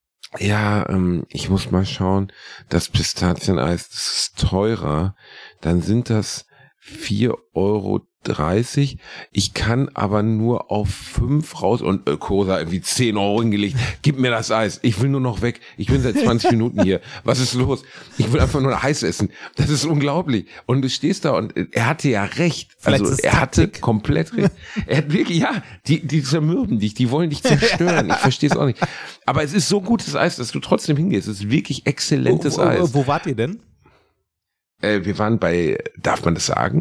Ja, ähm, ich muss mal schauen, das Pistazieneis, das ist teurer, dann sind das vier Euro dreißig. Ich kann aber nur auf fünf raus und äh, Kosa irgendwie zehn Euro hingelegt. Gib mir das Eis. Ich will nur noch weg. Ich bin seit zwanzig Minuten hier. Was ist los? Ich will einfach nur Eis essen. Das ist unglaublich. Und du stehst da und er hatte ja recht. Vielleicht also er hatte komplett recht. Er hat wirklich, ja, die, die zermürben dich, die wollen dich zerstören. Ich verstehe es auch nicht. Aber es ist so gutes Eis, dass du trotzdem hingehst. Es ist wirklich exzellentes wo, wo, Eis. Wo wart ihr denn? Äh, wir waren bei, darf man das sagen?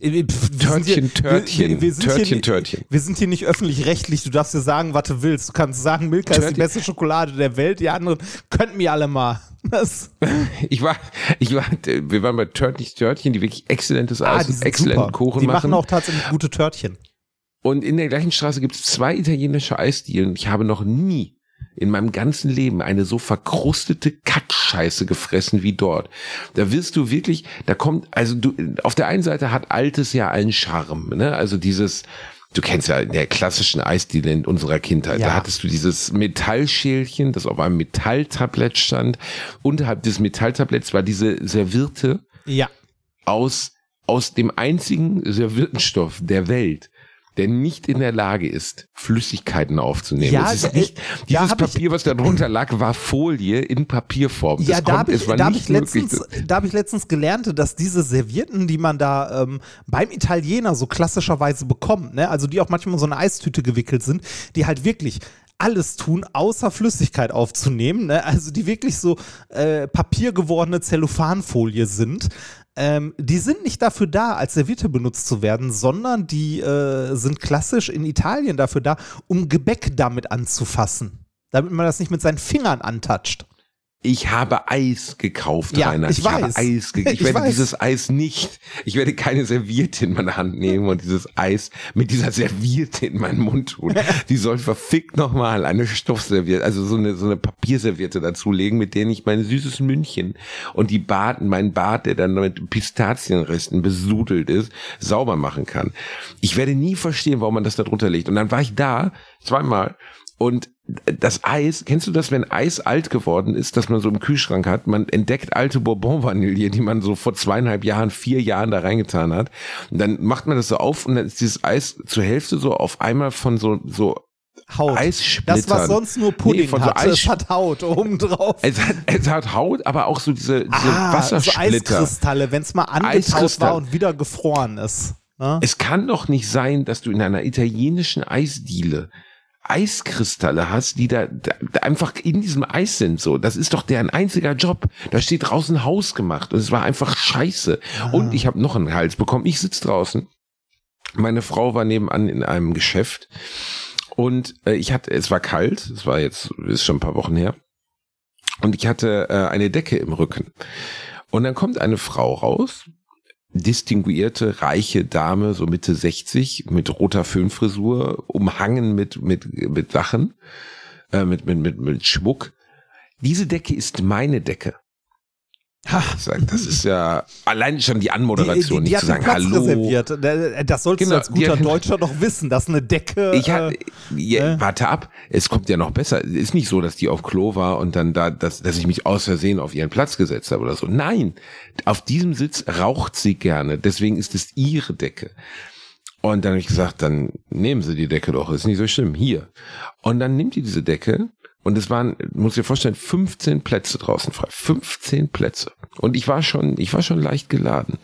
Törtchen, Törtchen, wir, wir sind Törtchen, hier, Törtchen. Wir sind hier nicht öffentlich-rechtlich, du darfst dir sagen, was du willst. Du kannst sagen, Milka Törtchen. ist die beste Schokolade der Welt, die anderen könnten mir alle mal. Das. Ich war, ich war, wir waren bei Törtchen, Törtchen, die wirklich exzellentes Eis ah, und exzellenten super. Kuchen die machen. Die machen auch tatsächlich gute Törtchen. Und in der gleichen Straße gibt es zwei italienische Eisdielen. Ich habe noch nie in meinem ganzen Leben eine so verkrustete Kackscheiße gefressen wie dort. Da wirst du wirklich, da kommt, also du, auf der einen Seite hat Altes ja einen Charme, ne? Also dieses, du kennst ja in der klassischen Eisdiele in unserer Kindheit, ja. Da hattest du dieses Metallschälchen, das auf einem Metalltablett stand. Unterhalb des Metalltabletts war diese Serviette ja. aus, aus dem einzigen Serviettenstoff der Welt, der nicht in der Lage ist, Flüssigkeiten aufzunehmen. Ja, es ist nicht, dieses Papier, was da drunter lag, war Folie in Papierform. Das ja, da habe ich, da hab ich, letztens, da hab ich letztens gelernt, dass diese Servietten, die man da ähm, beim Italiener so klassischerweise bekommt, ne, also die auch manchmal in so eine Eistüte gewickelt sind, die halt wirklich alles tun, außer Flüssigkeit aufzunehmen, ne? Also die wirklich so äh, papiergewordene Zellophanfolie sind. Ähm, die sind nicht dafür da, als Serviette benutzt zu werden, sondern die äh, sind klassisch in Italien dafür da, um Gebäck damit anzufassen. Damit man das nicht mit seinen Fingern antatscht. Ich habe Eis gekauft, ja, Rainer. Ich, ich weiß. habe Eis gekauft. Ich, ich werde weiß. dieses Eis nicht, ich werde keine Serviette in meine Hand nehmen und dieses Eis mit dieser Serviette in meinen Mund tun. Die soll verfickt nochmal eine Stoffserviette, also so eine, so eine Papierserviette dazulegen, mit der ich mein süßes Mündchen und die Bart, mein Bart, der dann mit Pistazienresten besudelt ist, sauber machen kann. Ich werde nie verstehen, warum man das da drunter legt. Und dann war ich da, zweimal, und das Eis, kennst du das, wenn Eis alt geworden ist, dass man so im Kühlschrank hat, man entdeckt alte Bourbon-Vanille, die man so vor zweieinhalb Jahren, vier Jahren da reingetan hat, und dann macht man das so auf und dann ist dieses Eis zur Hälfte so auf einmal von so, so Haut. Eissplittern. Das, was sonst nur Pudding nee, hat, so es hat Haut obendrauf. Es hat, es hat Haut, aber auch so diese, diese ah, Wassersplitter. So Eiskristalle, wenn es mal angetaut war und wieder gefroren ist. Ne? Es kann doch nicht sein, dass du in einer italienischen Eisdiele Eiskristalle hast, die da, da einfach in diesem Eis sind, so. Das ist doch deren einziger Job. Da steht draußen Haus gemacht und es war einfach scheiße. Ah. Und ich habe noch einen Hals bekommen. Ich sitze draußen. Meine Frau war nebenan in einem Geschäft und äh, ich hatte, es war kalt, es war jetzt, ist schon ein paar Wochen her, und ich hatte äh, eine Decke im Rücken. Und dann kommt eine Frau raus, distinguierte, reiche Dame, so Mitte sechzig, mit roter Föhnfrisur, umhangen mit, mit, mit Sachen, äh, mit, mit, mit, mit Schmuck. Diese Decke ist meine Decke. Ich sag, das ist ja allein schon die Anmoderation, die, die, die nicht zu sagen, hallo. Reserviert. Das sollst genau, du als guter die, Deutscher doch wissen, dass eine Decke... Ich hab, ja, äh, warte ab, es kommt ja noch besser. Es ist nicht so, dass die auf Klo war und dann da, dass, dass ich mich aus Versehen auf ihren Platz gesetzt habe oder so. Nein, auf diesem Sitz raucht sie gerne, deswegen ist es ihre Decke. Und dann habe ich gesagt, dann nehmen Sie die Decke doch, ist nicht so schlimm, hier. Und dann nimmt die diese Decke. Und es waren, muss ich dir vorstellen, fünfzehn Plätze draußen frei. fünfzehn Plätze. Und ich war schon, ich war schon leicht geladen.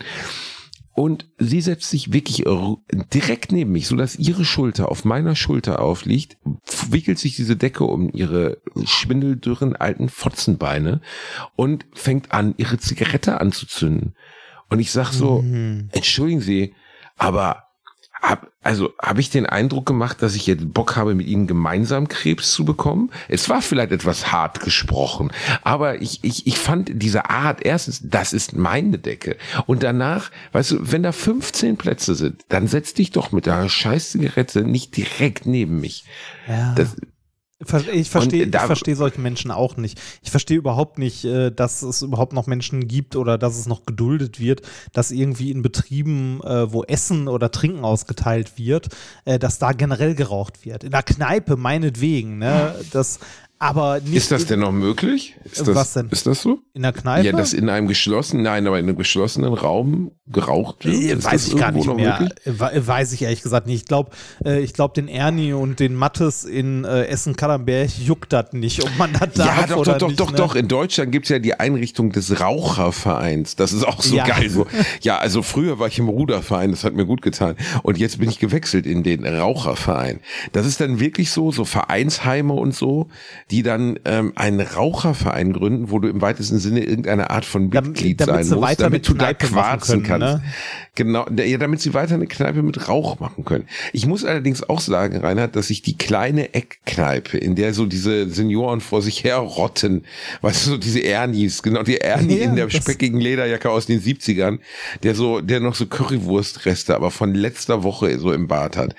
Und sie setzt sich wirklich direkt neben mich, sodass ihre Schulter auf meiner Schulter aufliegt, wickelt sich diese Decke um ihre schwindeldürren alten Fotzenbeine und fängt an, ihre Zigarette anzuzünden. Und ich sag so, mhm. Entschuldigen Sie, aber Hab, also habe ich den Eindruck gemacht, dass ich jetzt Bock habe, mit ihnen gemeinsam Krebs zu bekommen? Es war vielleicht etwas hart gesprochen, aber ich, ich, ich fand diese Art, erstens, das ist meine Decke. Und danach, weißt du, wenn da fünfzehn Plätze sind, dann setz dich doch mit deiner scheiß Zigarette nicht direkt neben mich. Ja. Das, Ich verstehe ich verstehe solche Menschen auch nicht. Ich verstehe überhaupt nicht, dass es überhaupt noch Menschen gibt oder dass es noch geduldet wird, dass irgendwie in Betrieben, wo Essen oder Trinken ausgeteilt wird, dass da generell geraucht wird. In der Kneipe meinetwegen, ne? Das Aber nicht ist das denn noch möglich? Ist das, was denn? Ist das so? In der Kneipe? Ja, dass in einem geschlossenen, nein, aber in einem geschlossenen Raum geraucht wird. Ist weiß ich gar nicht mehr. Möglich? Weiß ich ehrlich gesagt nicht. Ich glaube, äh, ich glaube, den Ernie und den Mattes in äh, Essen-Kadernberg juckt das nicht, ob man das darf ja, doch, oder doch, nicht. doch, doch, ne? doch. In Deutschland gibt es ja die Einrichtung des Rauchervereins. Das ist auch so ja. geil. So. Ja, also früher war ich im Ruderverein, das hat mir gut getan. Und jetzt bin ich gewechselt in den Raucherverein. Das ist dann wirklich so, so Vereinsheime und so. die dann ähm, einen Raucherverein gründen, wo du im weitesten Sinne irgendeine Art von Mitglied damit, damit sein musst, damit du da quarzen können, kannst. Ne? Genau, ja, damit sie weiter eine Kneipe mit Rauch machen können. Ich muss allerdings auch sagen, Reinhard, dass ich die kleine Eckkneipe, in der so diese Senioren vor sich her rotten, weißt du, so diese Ernies, genau, die Ernie ja, in der speckigen Lederjacke aus den siebzigern, der so, der noch so Currywurstreste, aber von letzter Woche so im Bad hat.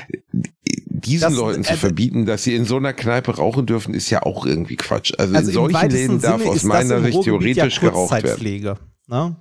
Diesen das, Leuten zu äh, verbieten, dass sie in so einer Kneipe rauchen dürfen, ist ja auch irgendwie Quatsch. Also, also in solchen Läden darf Sinne aus meiner Sicht theoretisch ja geraucht werden. Ne?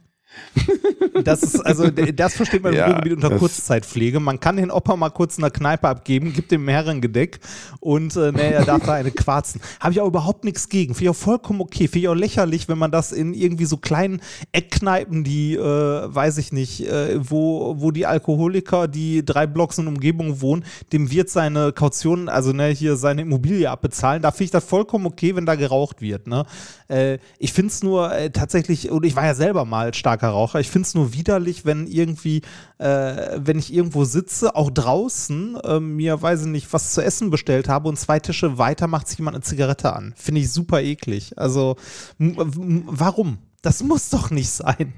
Das ist, also, das versteht man im ja, Ruhrgebiet unter Kurzzeitpflege. Man kann den Opa mal kurz in der Kneipe abgeben, gibt dem Herrengedeck und äh, ne, er darf da eine quarzen. Habe ich auch überhaupt nichts gegen. Finde ich auch vollkommen okay. Finde ich auch lächerlich, wenn man das in irgendwie so kleinen Eckkneipen, die, äh, weiß ich nicht, äh, wo, wo die Alkoholiker, die drei Blocks in Umgebung wohnen, dem Wirt seine Kaution, also ne, hier seine Immobilie abbezahlen. Da finde ich das vollkommen okay, wenn da geraucht wird. Ne? Äh, ich finde es nur äh, tatsächlich, und ich war ja selber mal starker Raucher, ich finde es nur widerlich, wenn irgendwie, äh, wenn ich irgendwo sitze, auch draußen, äh, mir, weiß ich nicht, was zu essen bestellt habe und zwei Tische weiter macht sich jemand eine Zigarette an. Finde ich super eklig. Also, m- m- warum? Das muss doch nicht sein.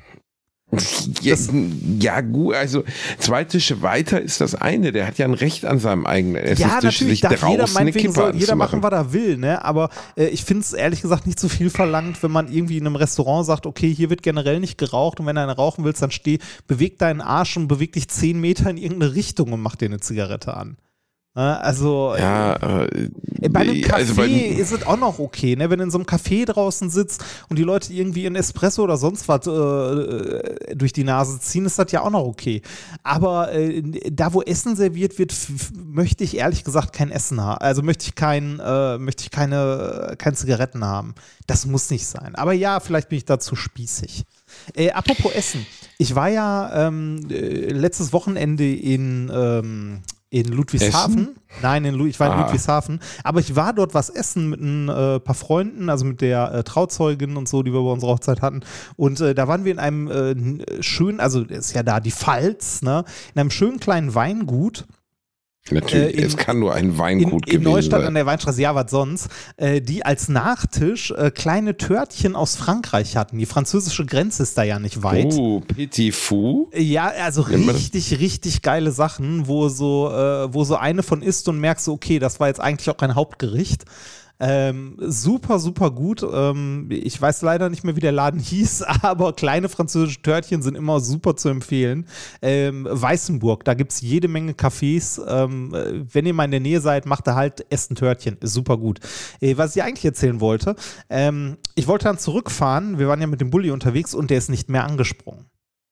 Ja, ja, gut, also zwei Tische weiter ist das eine, der hat ja ein Recht an seinem eigenen Essenstisch, ja, natürlich sich darf jeder meinetwegen soll jeder machen, was er will, ne? Aber äh, ich finde es ehrlich gesagt nicht so viel verlangt, wenn man irgendwie in einem Restaurant sagt, okay, hier wird generell nicht geraucht und wenn du eine rauchen willst, dann steh, beweg deinen Arsch und beweg dich zehn Meter in irgendeine Richtung und mach dir eine Zigarette an. Also ja, äh, bei einem Café also bei, ist es auch noch okay, ne? Wenn du in so einem Café draußen sitzt und die Leute irgendwie einen Espresso oder sonst was äh, durch die Nase ziehen, ist das ja auch noch okay. Aber äh, da, wo Essen serviert wird, f- möchte ich ehrlich gesagt kein Essen haben. Also möchte ich kein, äh, möchte ich keine, keine Zigaretten haben. Das muss nicht sein. Aber ja, vielleicht bin ich da zu spießig. Äh, apropos Essen. Ich war ja ähm, äh, letztes Wochenende in ähm, In Ludwigshafen? Essen? Nein, in Lu- ich war in ah. Ludwigshafen. Aber ich war dort was essen mit ein äh, paar Freunden, also mit der äh, Trauzeugin und so, die wir bei unserer Hochzeit hatten. Und äh, da waren wir in einem äh, schönen, also ist ja da die Pfalz, ne? In einem schönen kleinen Weingut. Natürlich, äh, in, es kann nur ein Weingut in, in gewesen Neustadt sein. An der Weinstraße, ja, was sonst, äh, die als Nachtisch äh, kleine Törtchen aus Frankreich hatten. Die französische Grenze ist da ja nicht weit. Oh, Petit Fou. Ja, also richtig, richtig geile Sachen, wo so, äh, wo so eine von isst und merkst so, okay, das war jetzt eigentlich auch kein Hauptgericht. Ähm, super, super gut. Ähm, ich weiß leider nicht mehr, wie der Laden hieß, aber kleine französische Törtchen sind immer super zu empfehlen. Ähm, Weißenburg, da gibt es jede Menge Cafés. Ähm, wenn ihr mal in der Nähe seid, macht da halt Essen Törtchen. Ist super gut. Äh, was ich eigentlich erzählen wollte, ähm, ich wollte dann zurückfahren. Wir waren ja mit dem Bulli unterwegs und der ist nicht mehr angesprungen.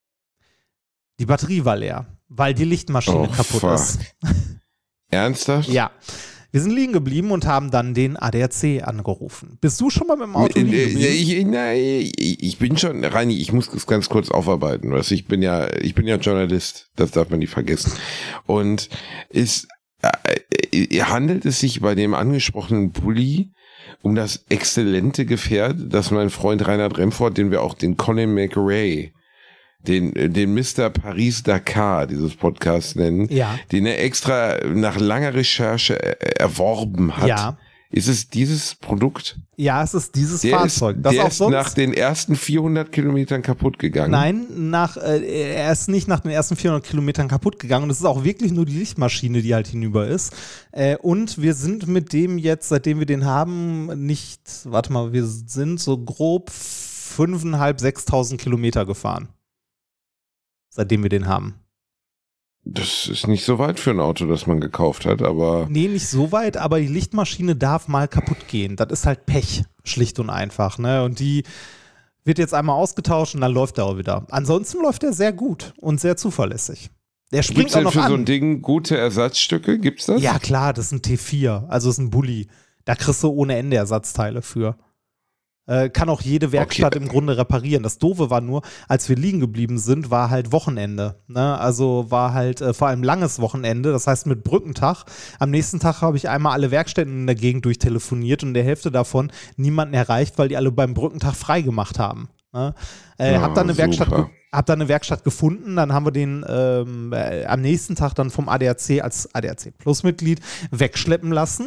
Die Batterie war leer, weil die Lichtmaschine oh, kaputt fuck. ist. Ernsthaft? Ja. Wir sind liegen geblieben und haben dann den A D A C angerufen. Bist du schon mal mit dem Auto liegen geblieben? Ich, nein, ich bin schon, Reini, ich muss das ganz kurz aufarbeiten. Weißt, ich bin ja, ich bin ja Journalist, das darf man nicht vergessen. Und ist, äh, handelt es sich bei dem angesprochenen Bulli um das exzellente Gefährt, das mein Freund Reinhard Remford, den wir auch den Colin McRae, den, den Mister Paris-Dakar dieses Podcasts nennen, ja. den er extra nach langer Recherche erworben hat. Ja. Ist es dieses Produkt? Ja, es ist dieses der Fahrzeug. Ist, das der auch ist sonst nach den ersten vierhundert Kilometern kaputt gegangen. Nein, nach, äh, er ist nicht nach den ersten vierhundert Kilometern kaputt gegangen. Und es ist auch wirklich nur die Lichtmaschine, die halt hinüber ist. Äh, und wir sind mit dem jetzt, seitdem wir den haben, nicht, warte mal, wir sind so grob fünftausendfünfhundert, sechstausend Kilometer gefahren. Seitdem wir den haben. Das ist nicht so weit für ein Auto, das man gekauft hat, aber... Nee, nicht so weit, aber die Lichtmaschine darf mal kaputt gehen. Das ist halt Pech, schlicht und einfach. Ne? Und die wird jetzt einmal ausgetauscht und dann läuft er auch wieder. Ansonsten läuft er sehr gut und sehr zuverlässig. Der springt Gibt's auch noch denn für an. so ein Ding gute Ersatzstücke? Gibt's das? Ja klar, das ist ein T vier, also das ist ein Bulli. Da kriegst du ohne Ende Ersatzteile für. Äh, kann auch jede Werkstatt okay. im Grunde reparieren. Das Doofe war nur, als wir liegen geblieben sind, war halt Wochenende. Ne? Also war halt äh, vor allem langes Wochenende, das heißt mit Brückentag. Am nächsten Tag habe ich einmal alle Werkstätten in der Gegend durchtelefoniert und in der Hälfte davon niemanden erreicht, weil die alle beim Brückentag freigemacht haben. Ne? Äh, oh, hab dann eine Werkstatt ge- hab dann eine Werkstatt gefunden, dann haben wir den ähm, äh, am nächsten Tag dann vom A D A C als A D A C Plus Mitglied wegschleppen lassen.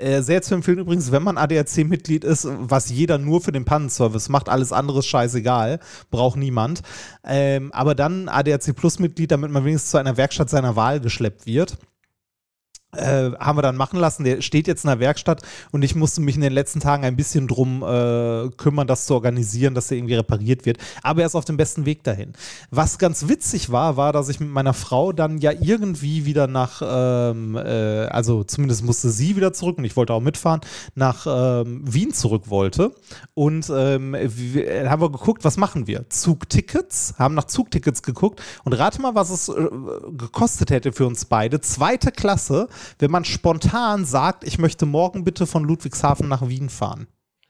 Äh, sehr zu empfehlen übrigens, wenn man A D A C-Mitglied ist, was jeder nur für den Pannenservice macht, alles andere ist scheißegal, braucht niemand. Ähm, aber dann A D A C Plus-Mitglied, damit man wenigstens zu einer Werkstatt seiner Wahl geschleppt wird. Äh, haben wir dann machen lassen, der steht jetzt in der Werkstatt und ich musste mich in den letzten Tagen ein bisschen drum äh, kümmern, das zu organisieren, dass der irgendwie repariert wird, aber er ist auf dem besten Weg dahin. Was ganz witzig war, war, dass ich mit meiner Frau dann ja irgendwie wieder nach, ähm, äh, also zumindest musste sie wieder zurück und ich wollte auch mitfahren, nach ähm, Wien zurück wollte und ähm, wir, haben wir geguckt, was machen wir? Zugtickets, haben nach Zugtickets geguckt und rate mal, was es äh, gekostet hätte für uns beide, zweite Klasse, wenn man spontan sagt, ich möchte morgen bitte von Ludwigshafen nach Wien fahren.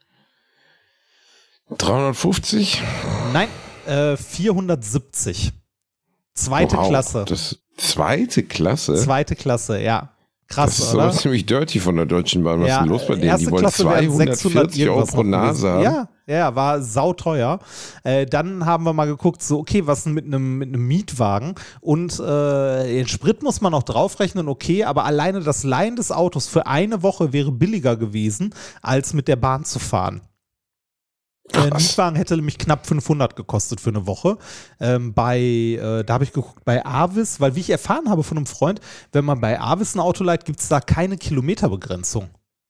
dreihundertfünfzig? Nein, äh, vierhundertsiebzig. Zweite wow, Klasse. Das zweite Klasse? Zweite Klasse, ja. Krass, das ist oder? aber ziemlich dirty von der Deutschen Bahn. Was ja, ist denn los bei denen? Die wollen Klasse zweihundertvierzig Euro pro Nase haben. Ja, ja, war sauteuer. Äh, dann haben wir mal geguckt, so okay, was denn mit einem mit einem Mietwagen? Und äh, den Sprit muss man noch draufrechnen, okay, aber alleine das Leihen des Autos für eine Woche wäre billiger gewesen, als mit der Bahn zu fahren. Ein äh, Mietwagen hätte nämlich knapp fünfhundert gekostet für eine Woche. Ähm, bei, äh, da habe ich geguckt, bei Avis, weil wie ich erfahren habe von einem Freund, wenn man bei Avis ein Auto leiht, gibt es da keine Kilometerbegrenzung.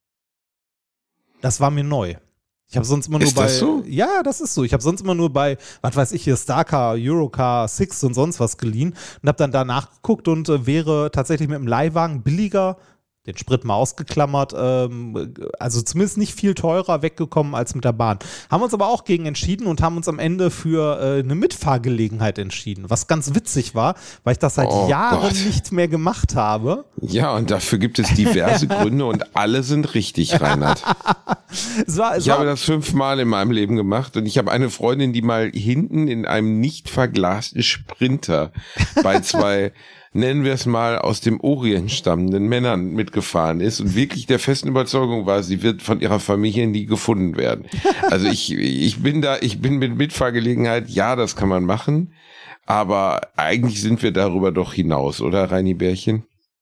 Das war mir neu. Ich habe sonst immer nur ist bei. Das so? Ja, das ist so. Ich habe sonst immer nur bei, was weiß ich hier, Starcar, Eurocar, Six und sonst was geliehen und habe dann danach geguckt und äh, wäre tatsächlich mit dem Leihwagen billiger, den Sprit mal ausgeklammert, ähm, also zumindest nicht viel teurer weggekommen als mit der Bahn. Haben uns aber auch gegen entschieden und haben uns am Ende für äh, eine Mitfahrgelegenheit entschieden, was ganz witzig war, weil ich das seit oh Jahren Gott. nicht mehr gemacht habe. Ja, und dafür gibt es diverse Gründe und alle sind richtig, Reinhard. es war, es ich war, habe das fünfmal in meinem Leben gemacht und ich habe eine Freundin, die mal hinten in einem nicht verglasten Sprinter bei zwei nennen wir es mal, aus dem Orient stammenden Männern mitgefahren ist und wirklich der festen Überzeugung war, sie wird von ihrer Familie nie gefunden werden. Also ich, ich bin da, ich bin mit Mitfahrgelegenheit, ja, das kann man machen, aber eigentlich sind wir darüber doch hinaus, oder, Reini Bärchen?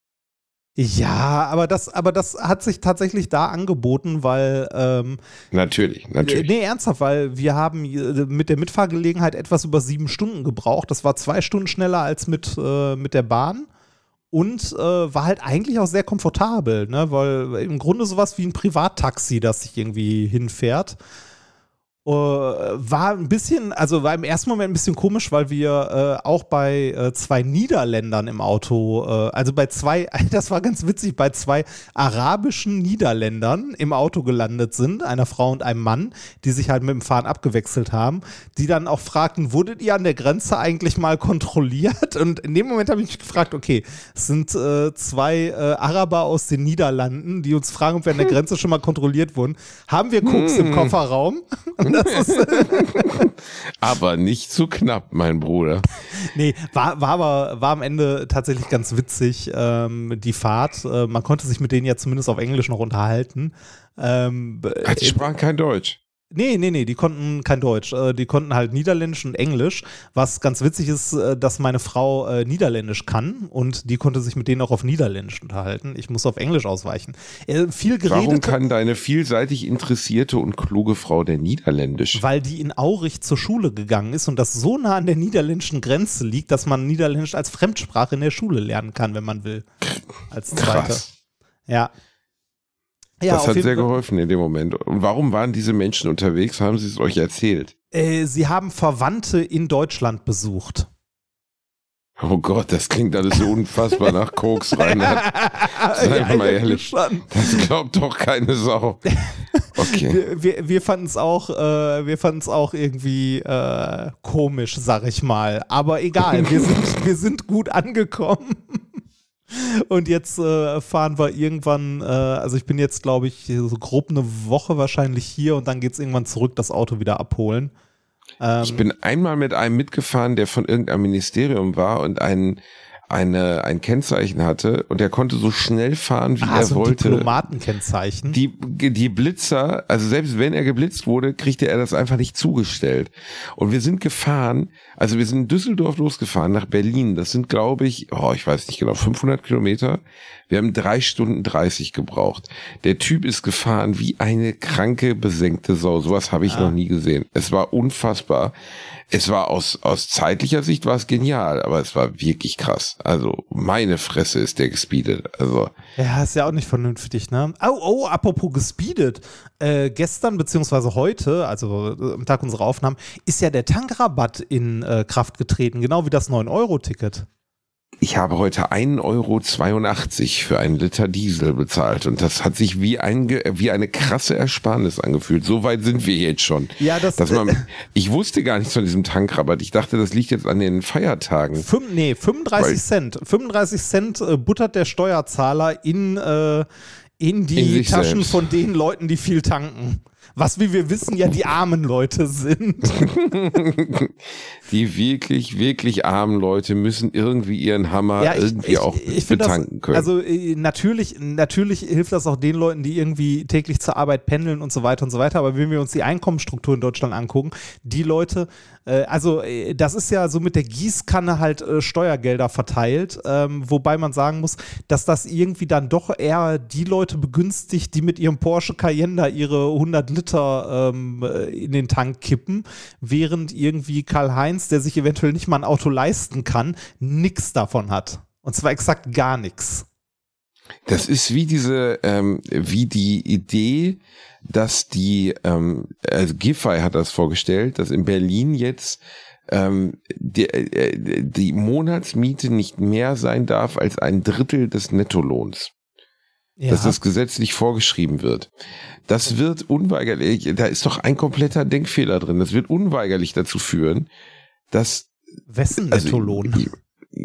Ja, aber das, aber das hat sich tatsächlich da angeboten, weil ähm, Natürlich, natürlich. Nee, ernsthaft, weil wir haben mit der Mitfahrgelegenheit etwas über sieben Stunden gebraucht. Das war zwei Stunden schneller als mit, äh, mit der Bahn und äh, war halt eigentlich auch sehr komfortabel, ne? Weil im Grunde sowas wie ein Privattaxi, das sich irgendwie hinfährt. Uh, war ein bisschen, also war im ersten Moment ein bisschen komisch, weil wir äh, auch bei äh, zwei Niederländern im Auto, äh, also bei zwei, das war ganz witzig, bei zwei arabischen Niederländern im Auto gelandet sind, einer Frau und einem Mann, die sich halt mit dem Fahren abgewechselt haben, die dann auch fragten, wurdet ihr an der Grenze eigentlich mal kontrolliert? Und in dem Moment habe ich mich gefragt, okay, es sind äh, zwei äh, Araber aus den Niederlanden, die uns fragen, ob wir an der Grenze schon mal kontrolliert wurden. Haben wir Koks im Kofferraum? Das ist aber nicht zu knapp, mein Bruder. Nee, war, war aber war am Ende tatsächlich ganz witzig, ähm, die Fahrt. Äh, man konnte sich mit denen ja zumindest auf Englisch noch unterhalten. Ähm, Ach, die sprachen kein Deutsch. Nee, nee, nee, die konnten kein Deutsch. Äh, die konnten halt Niederländisch und Englisch, was ganz witzig ist, äh, dass meine Frau äh, Niederländisch kann und die konnte sich mit denen auch auf Niederländisch unterhalten. Ich muss auf Englisch ausweichen. Äh, viel geredet. Warum kann deine vielseitig interessierte und kluge Frau denn Niederländisch? Weil die in Aurich zur Schule gegangen ist und das so nah an der niederländischen Grenze liegt, dass man Niederländisch als Fremdsprache in der Schule lernen kann, wenn man will. Als zweite. Krass. Ja. Ja, das hat sehr Fall. geholfen in dem Moment. Und warum waren diese Menschen unterwegs? Haben sie es euch erzählt? Äh, sie haben Verwandte in Deutschland besucht. Oh Gott, das klingt alles so unfassbar nach Koks, Reinhard. Sei ja, mal ehrlich. Schon. Das glaubt doch keine Sau. Okay. Wir, wir, wir fanden es auch, äh, wir fanden es auch irgendwie äh, komisch, sag ich mal. Aber egal, wir sind, wir sind gut angekommen. Und jetzt äh, fahren wir irgendwann, äh, also ich bin jetzt, glaube ich, so grob eine Woche wahrscheinlich hier und dann geht es irgendwann zurück, das Auto wieder abholen. Ähm, ich bin einmal mit einem mitgefahren, der von irgendeinem Ministerium war und ein, eine, ein Kennzeichen hatte und der konnte so schnell fahren, wie ah, er so ein wollte. Diplomatenkennzeichen. Die, die Blitzer, also selbst wenn er geblitzt wurde, kriegte er das einfach nicht zugestellt. Und wir sind gefahren, also wir sind in Düsseldorf losgefahren nach Berlin. Das sind, glaube ich, oh, ich weiß nicht genau, fünfhundert Kilometer. Wir haben drei Stunden dreißig gebraucht. Der Typ ist gefahren wie eine kranke, besenkte Sau. Sowas habe ich ah. noch nie gesehen. Es war unfassbar. Es war aus, aus zeitlicher Sicht war es genial, aber es war wirklich krass. Also meine Fresse ist der gespeedet. Also ja, ist ja auch nicht vernünftig, ne? Oh, oh, apropos gespeedet. Äh, gestern beziehungsweise heute, also äh, am Tag unserer Aufnahmen, ist ja der Tankrabatt in äh, Kraft getreten, genau wie das neun Euro Ticket. Ich habe heute ein Euro zweiundachtzig für einen Liter Diesel bezahlt und das hat sich wie, ein, wie eine krasse Ersparnis angefühlt. So weit sind wir jetzt schon. Ja, das, dass man, ich wusste gar nichts von diesem Tankrabatt. Ich dachte, das liegt jetzt an den Feiertagen. Fünf, nee, fünfunddreißig Cent. fünfunddreißig Cent äh, buttert der Steuerzahler in, äh, in die in Taschen selbst. von den Leuten, die viel tanken. Was, wie wir wissen, ja die armen Leute sind. Die wirklich, wirklich armen Leute müssen irgendwie ihren Hammer ja, ich, irgendwie ich, auch ich betanken das, können. Also äh, natürlich, natürlich hilft das auch den Leuten, die irgendwie täglich zur Arbeit pendeln und so weiter und so weiter. Aber wenn wir uns die Einkommensstruktur in Deutschland angucken, die Leute, äh, also äh, das ist ja so mit der Gießkanne halt äh, Steuergelder verteilt, ähm, wobei man sagen muss, dass das irgendwie dann doch eher die Leute begünstigt, die mit ihrem Porsche Cayenne da ihre hundert Liter ähm, in den Tank kippen, während irgendwie Karl-Heinz, der sich eventuell nicht mal ein Auto leisten kann, nichts davon hat. Und zwar exakt gar nichts. Das ist wie diese, ähm, wie die Idee, dass die, ähm, also Giffey hat das vorgestellt, dass in Berlin jetzt ähm, die, äh, die Monatsmiete nicht mehr sein darf als ein Drittel des Nettolohns. Ja. Dass das gesetzlich vorgeschrieben wird. Das wird unweigerlich, da ist doch ein kompletter Denkfehler drin, das wird unweigerlich dazu führen, dass Wessen Nettolohn? Also,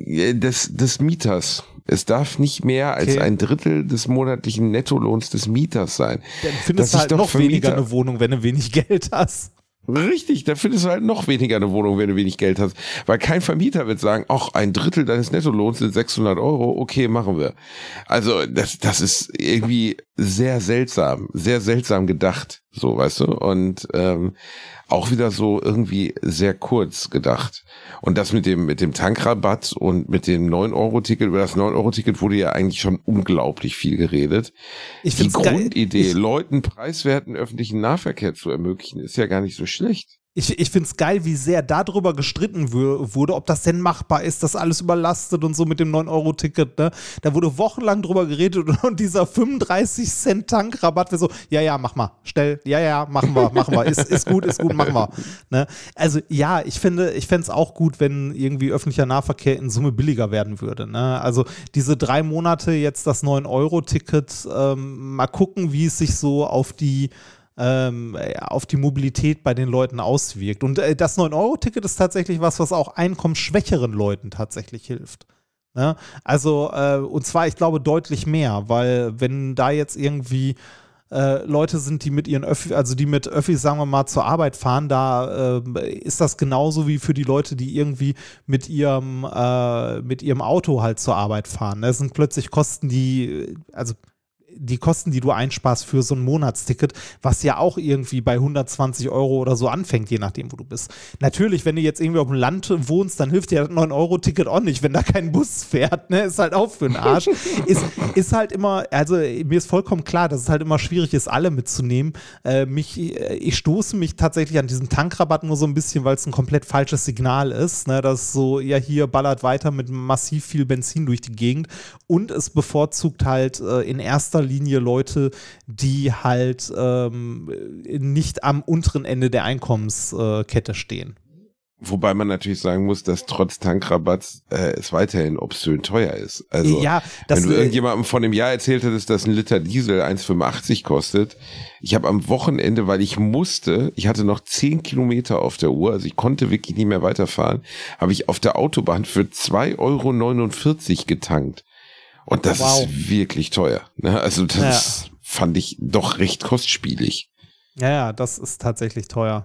des, des Mieters. Es darf nicht mehr als okay. ein Drittel des monatlichen Nettolohns des Mieters sein. Dann findest du halt noch weniger eine Wohnung, wenn du wenig Geld hast. Richtig, da findest du halt noch weniger eine Wohnung, wenn du wenig Geld hast. Weil kein Vermieter wird sagen, ach, ein Drittel deines Nettolohns sind sechshundert Euro, okay, machen wir. Also das, das ist irgendwie sehr seltsam, sehr seltsam gedacht, so, weißt du, und ähm, auch wieder so irgendwie sehr kurz gedacht. Und das mit dem mit dem Tankrabatt und mit dem neun Euro Ticket, über das neun Euro Ticket wurde ja eigentlich schon unglaublich viel geredet. Ich Die Grundidee, geil. Leuten preiswerten öffentlichen Nahverkehr zu ermöglichen, ist ja gar nicht so schlecht. Ich, ich finde es geil, wie sehr darüber gestritten wurde, ob das denn machbar ist, das alles überlastet und so mit dem neun Euro Ticket. Ne? Da wurde wochenlang drüber geredet und, und dieser fünfunddreißig Cent Tankrabatt wäre so, ja, ja, mach mal, stell, ja, ja, machen wir, machen wir, ist, ist gut, ist gut, machen wir. Ne? Also ja, ich finde, ich fände es auch gut, wenn irgendwie öffentlicher Nahverkehr in Summe billiger werden würde. Ne? Also diese drei Monate jetzt das neun Euro Ticket, ähm, mal gucken, wie es sich so auf die Ähm, auf die Mobilität bei den Leuten auswirkt. Und äh, das neun Euro Ticket ist tatsächlich was, was auch einkommensschwächeren Leuten tatsächlich hilft. Ne? Also, äh, und zwar, ich glaube, deutlich mehr, weil wenn da jetzt irgendwie äh, Leute sind, die mit ihren Öffis, also die mit Öffis, sagen wir mal, zur Arbeit fahren, da äh, ist das genauso wie für die Leute, die irgendwie mit ihrem, äh, mit ihrem Auto halt zur Arbeit fahren. Das sind plötzlich Kosten, die, also die Kosten, die du einsparst für so ein Monatsticket, was ja auch irgendwie bei hundertzwanzig Euro oder so anfängt, je nachdem, wo du bist. Natürlich, wenn du jetzt irgendwie auf dem Land wohnst, dann hilft dir das neun Euro Ticket auch nicht, wenn da kein Bus fährt, ne? Ist halt auch für den Arsch. ist, ist halt immer, also mir ist vollkommen klar, dass es halt immer schwierig ist, alle mitzunehmen. Äh, mich, ich stoße mich tatsächlich an diesem Tankrabatt nur so ein bisschen, weil es ein komplett falsches Signal ist, ne? Das so, ja, hier ballert weiter mit massiv viel Benzin durch die Gegend und es bevorzugt halt äh, in erster Linie Leute, die halt ähm, nicht am unteren Ende der Einkommenskette stehen. Wobei man natürlich sagen muss, dass trotz Tankrabatts äh, es weiterhin obszön teuer ist. Also ja, wenn du irgendjemandem von dem Jahr erzählt hättest, dass ein Liter Diesel eins Komma fünfundachtzig kostet. Ich habe am Wochenende, weil ich musste, ich hatte noch zehn Kilometer auf der Uhr, also ich konnte wirklich nicht mehr weiterfahren, habe ich auf der Autobahn für zwei Euro neunundvierzig getankt. Und das wow. ist wirklich teuer. Ne? Also das ja. fand ich doch recht kostspielig. Ja, ja, das ist tatsächlich teuer.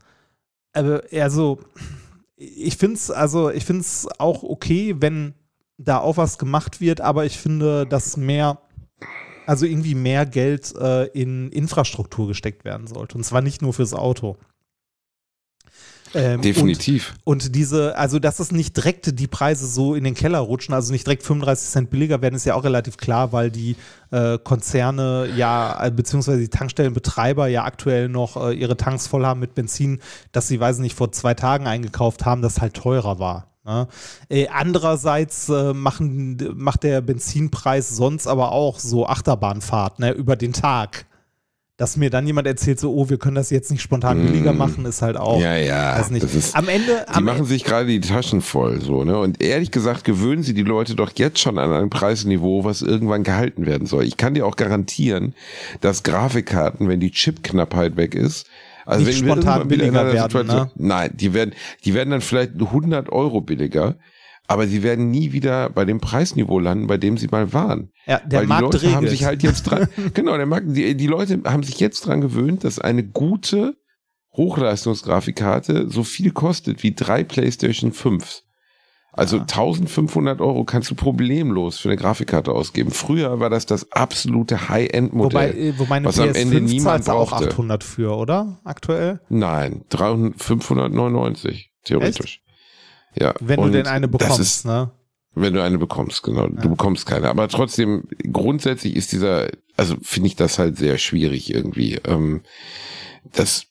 Aber also ich finde es also ich finde es auch okay, wenn da auch was gemacht wird, aber ich finde, dass mehr, also irgendwie mehr Geld äh, in Infrastruktur gesteckt werden sollte. Und zwar nicht nur fürs Auto. Ähm, Definitiv. Und, und diese, also dass es nicht direkt die Preise so in den Keller rutschen, also nicht direkt fünfunddreißig Cent billiger werden, ist ja auch relativ klar, weil die äh, Konzerne ja, beziehungsweise die Tankstellenbetreiber ja aktuell noch äh, ihre Tanks voll haben mit Benzin, das sie, weiß nicht, vor zwei Tagen eingekauft haben, das halt teurer war. Ne? Äh, andererseits äh, machen, macht der Benzinpreis sonst aber auch so Achterbahnfahrt, ne, über den Tag. Dass mir dann jemand erzählt, so, oh, wir können das jetzt nicht spontan billiger mm. machen, ist halt auch. Ja, ja. Weiß nicht. Das ist, am Ende. Die am machen sich gerade die Taschen voll, so, ne? Und ehrlich gesagt gewöhnen sie die Leute doch jetzt schon an ein Preisniveau, was irgendwann gehalten werden soll. Ich kann dir auch garantieren, dass Grafikkarten, wenn die Chipknappheit weg ist, also nicht wenn wir spontan billiger werden, ne? Nein, die werden, die werden dann vielleicht hundert Euro billiger. Aber sie werden nie wieder bei dem Preisniveau landen, bei dem sie mal waren. Ja, der Weil Markt die Leute regelt. haben sich halt jetzt dran, genau, der Markt, die, die Leute haben sich jetzt dran gewöhnt, dass eine gute Hochleistungsgrafikkarte so viel kostet wie drei PlayStation fünf. Also ja. eintausendfünfhundert Euro kannst du problemlos für eine Grafikkarte ausgeben. Früher war das das absolute High-End-Modell. Wobei, wobei eine was am Ende niemand auch brauchte. achthundert für, oder? Aktuell? Nein, dreihundert, fünfhundertneunundneunzig, theoretisch. Echt? Ja, wenn du denn eine bekommst, ist, ne? Wenn du eine bekommst, genau. Ja. Du bekommst keine. Aber trotzdem, grundsätzlich ist dieser, also finde ich das halt sehr schwierig irgendwie. Ähm, das,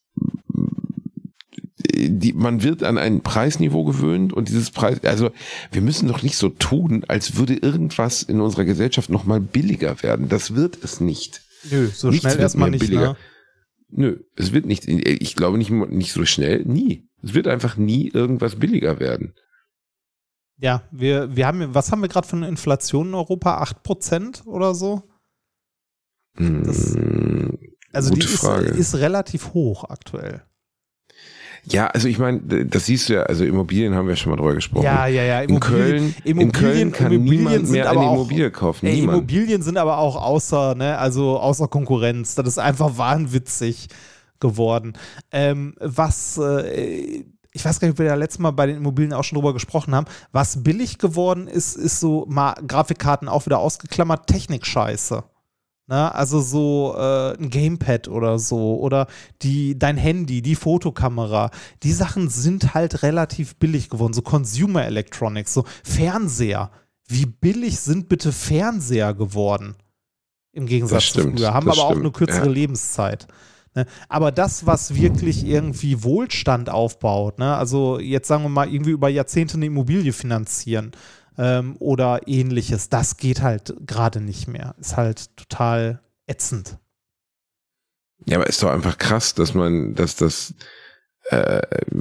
die, man wird an ein Preisniveau gewöhnt und dieses Preis, also wir müssen doch nicht so tun, als würde irgendwas in unserer Gesellschaft nochmal billiger werden. Das wird es nicht. Nö, so Nichts schnell wird erstmal mehr nicht, billiger. ne? Nö, es wird nicht, ich glaube nicht, nicht so schnell, nie. Es wird einfach nie irgendwas billiger werden. Ja, wir, wir haben, was haben wir gerade für eine Inflation in Europa? acht Prozent oder so? Das, also Gute die ist, Frage. ist relativ hoch aktuell. Ja, also ich meine, das siehst du ja, also Immobilien haben wir schon mal drüber gesprochen. Ja, ja, ja. In Köln, Immobilien, in Köln kann Immobilien niemand mehr eine auch, Immobilie kaufen. Ey, Niemand. Immobilien sind aber auch außer, ne, also außer Konkurrenz. Das ist einfach wahnwitzig geworden. Ähm, was, äh, ich weiß gar nicht, ob wir da letztes Mal bei den Immobilien auch schon drüber gesprochen haben, was billig geworden ist, ist so mal Grafikkarten auch wieder ausgeklammert, Technik-Scheiße. Ne? Also so äh, ein Gamepad oder so oder die, dein Handy, die Fotokamera, die Sachen sind halt relativ billig geworden, so Consumer Electronics, so Fernseher. Wie billig sind bitte Fernseher geworden? Im Gegensatz zu früher. Haben aber auch eine kürzere ja. Lebenszeit. Ne? Aber das, was wirklich irgendwie Wohlstand aufbaut, ne? Also jetzt sagen wir mal irgendwie über Jahrzehnte eine Immobilie finanzieren, Ähm, oder ähnliches, das geht halt gerade nicht mehr. Ist halt total ätzend. Ja, aber ist doch einfach krass, dass man, dass das, äh,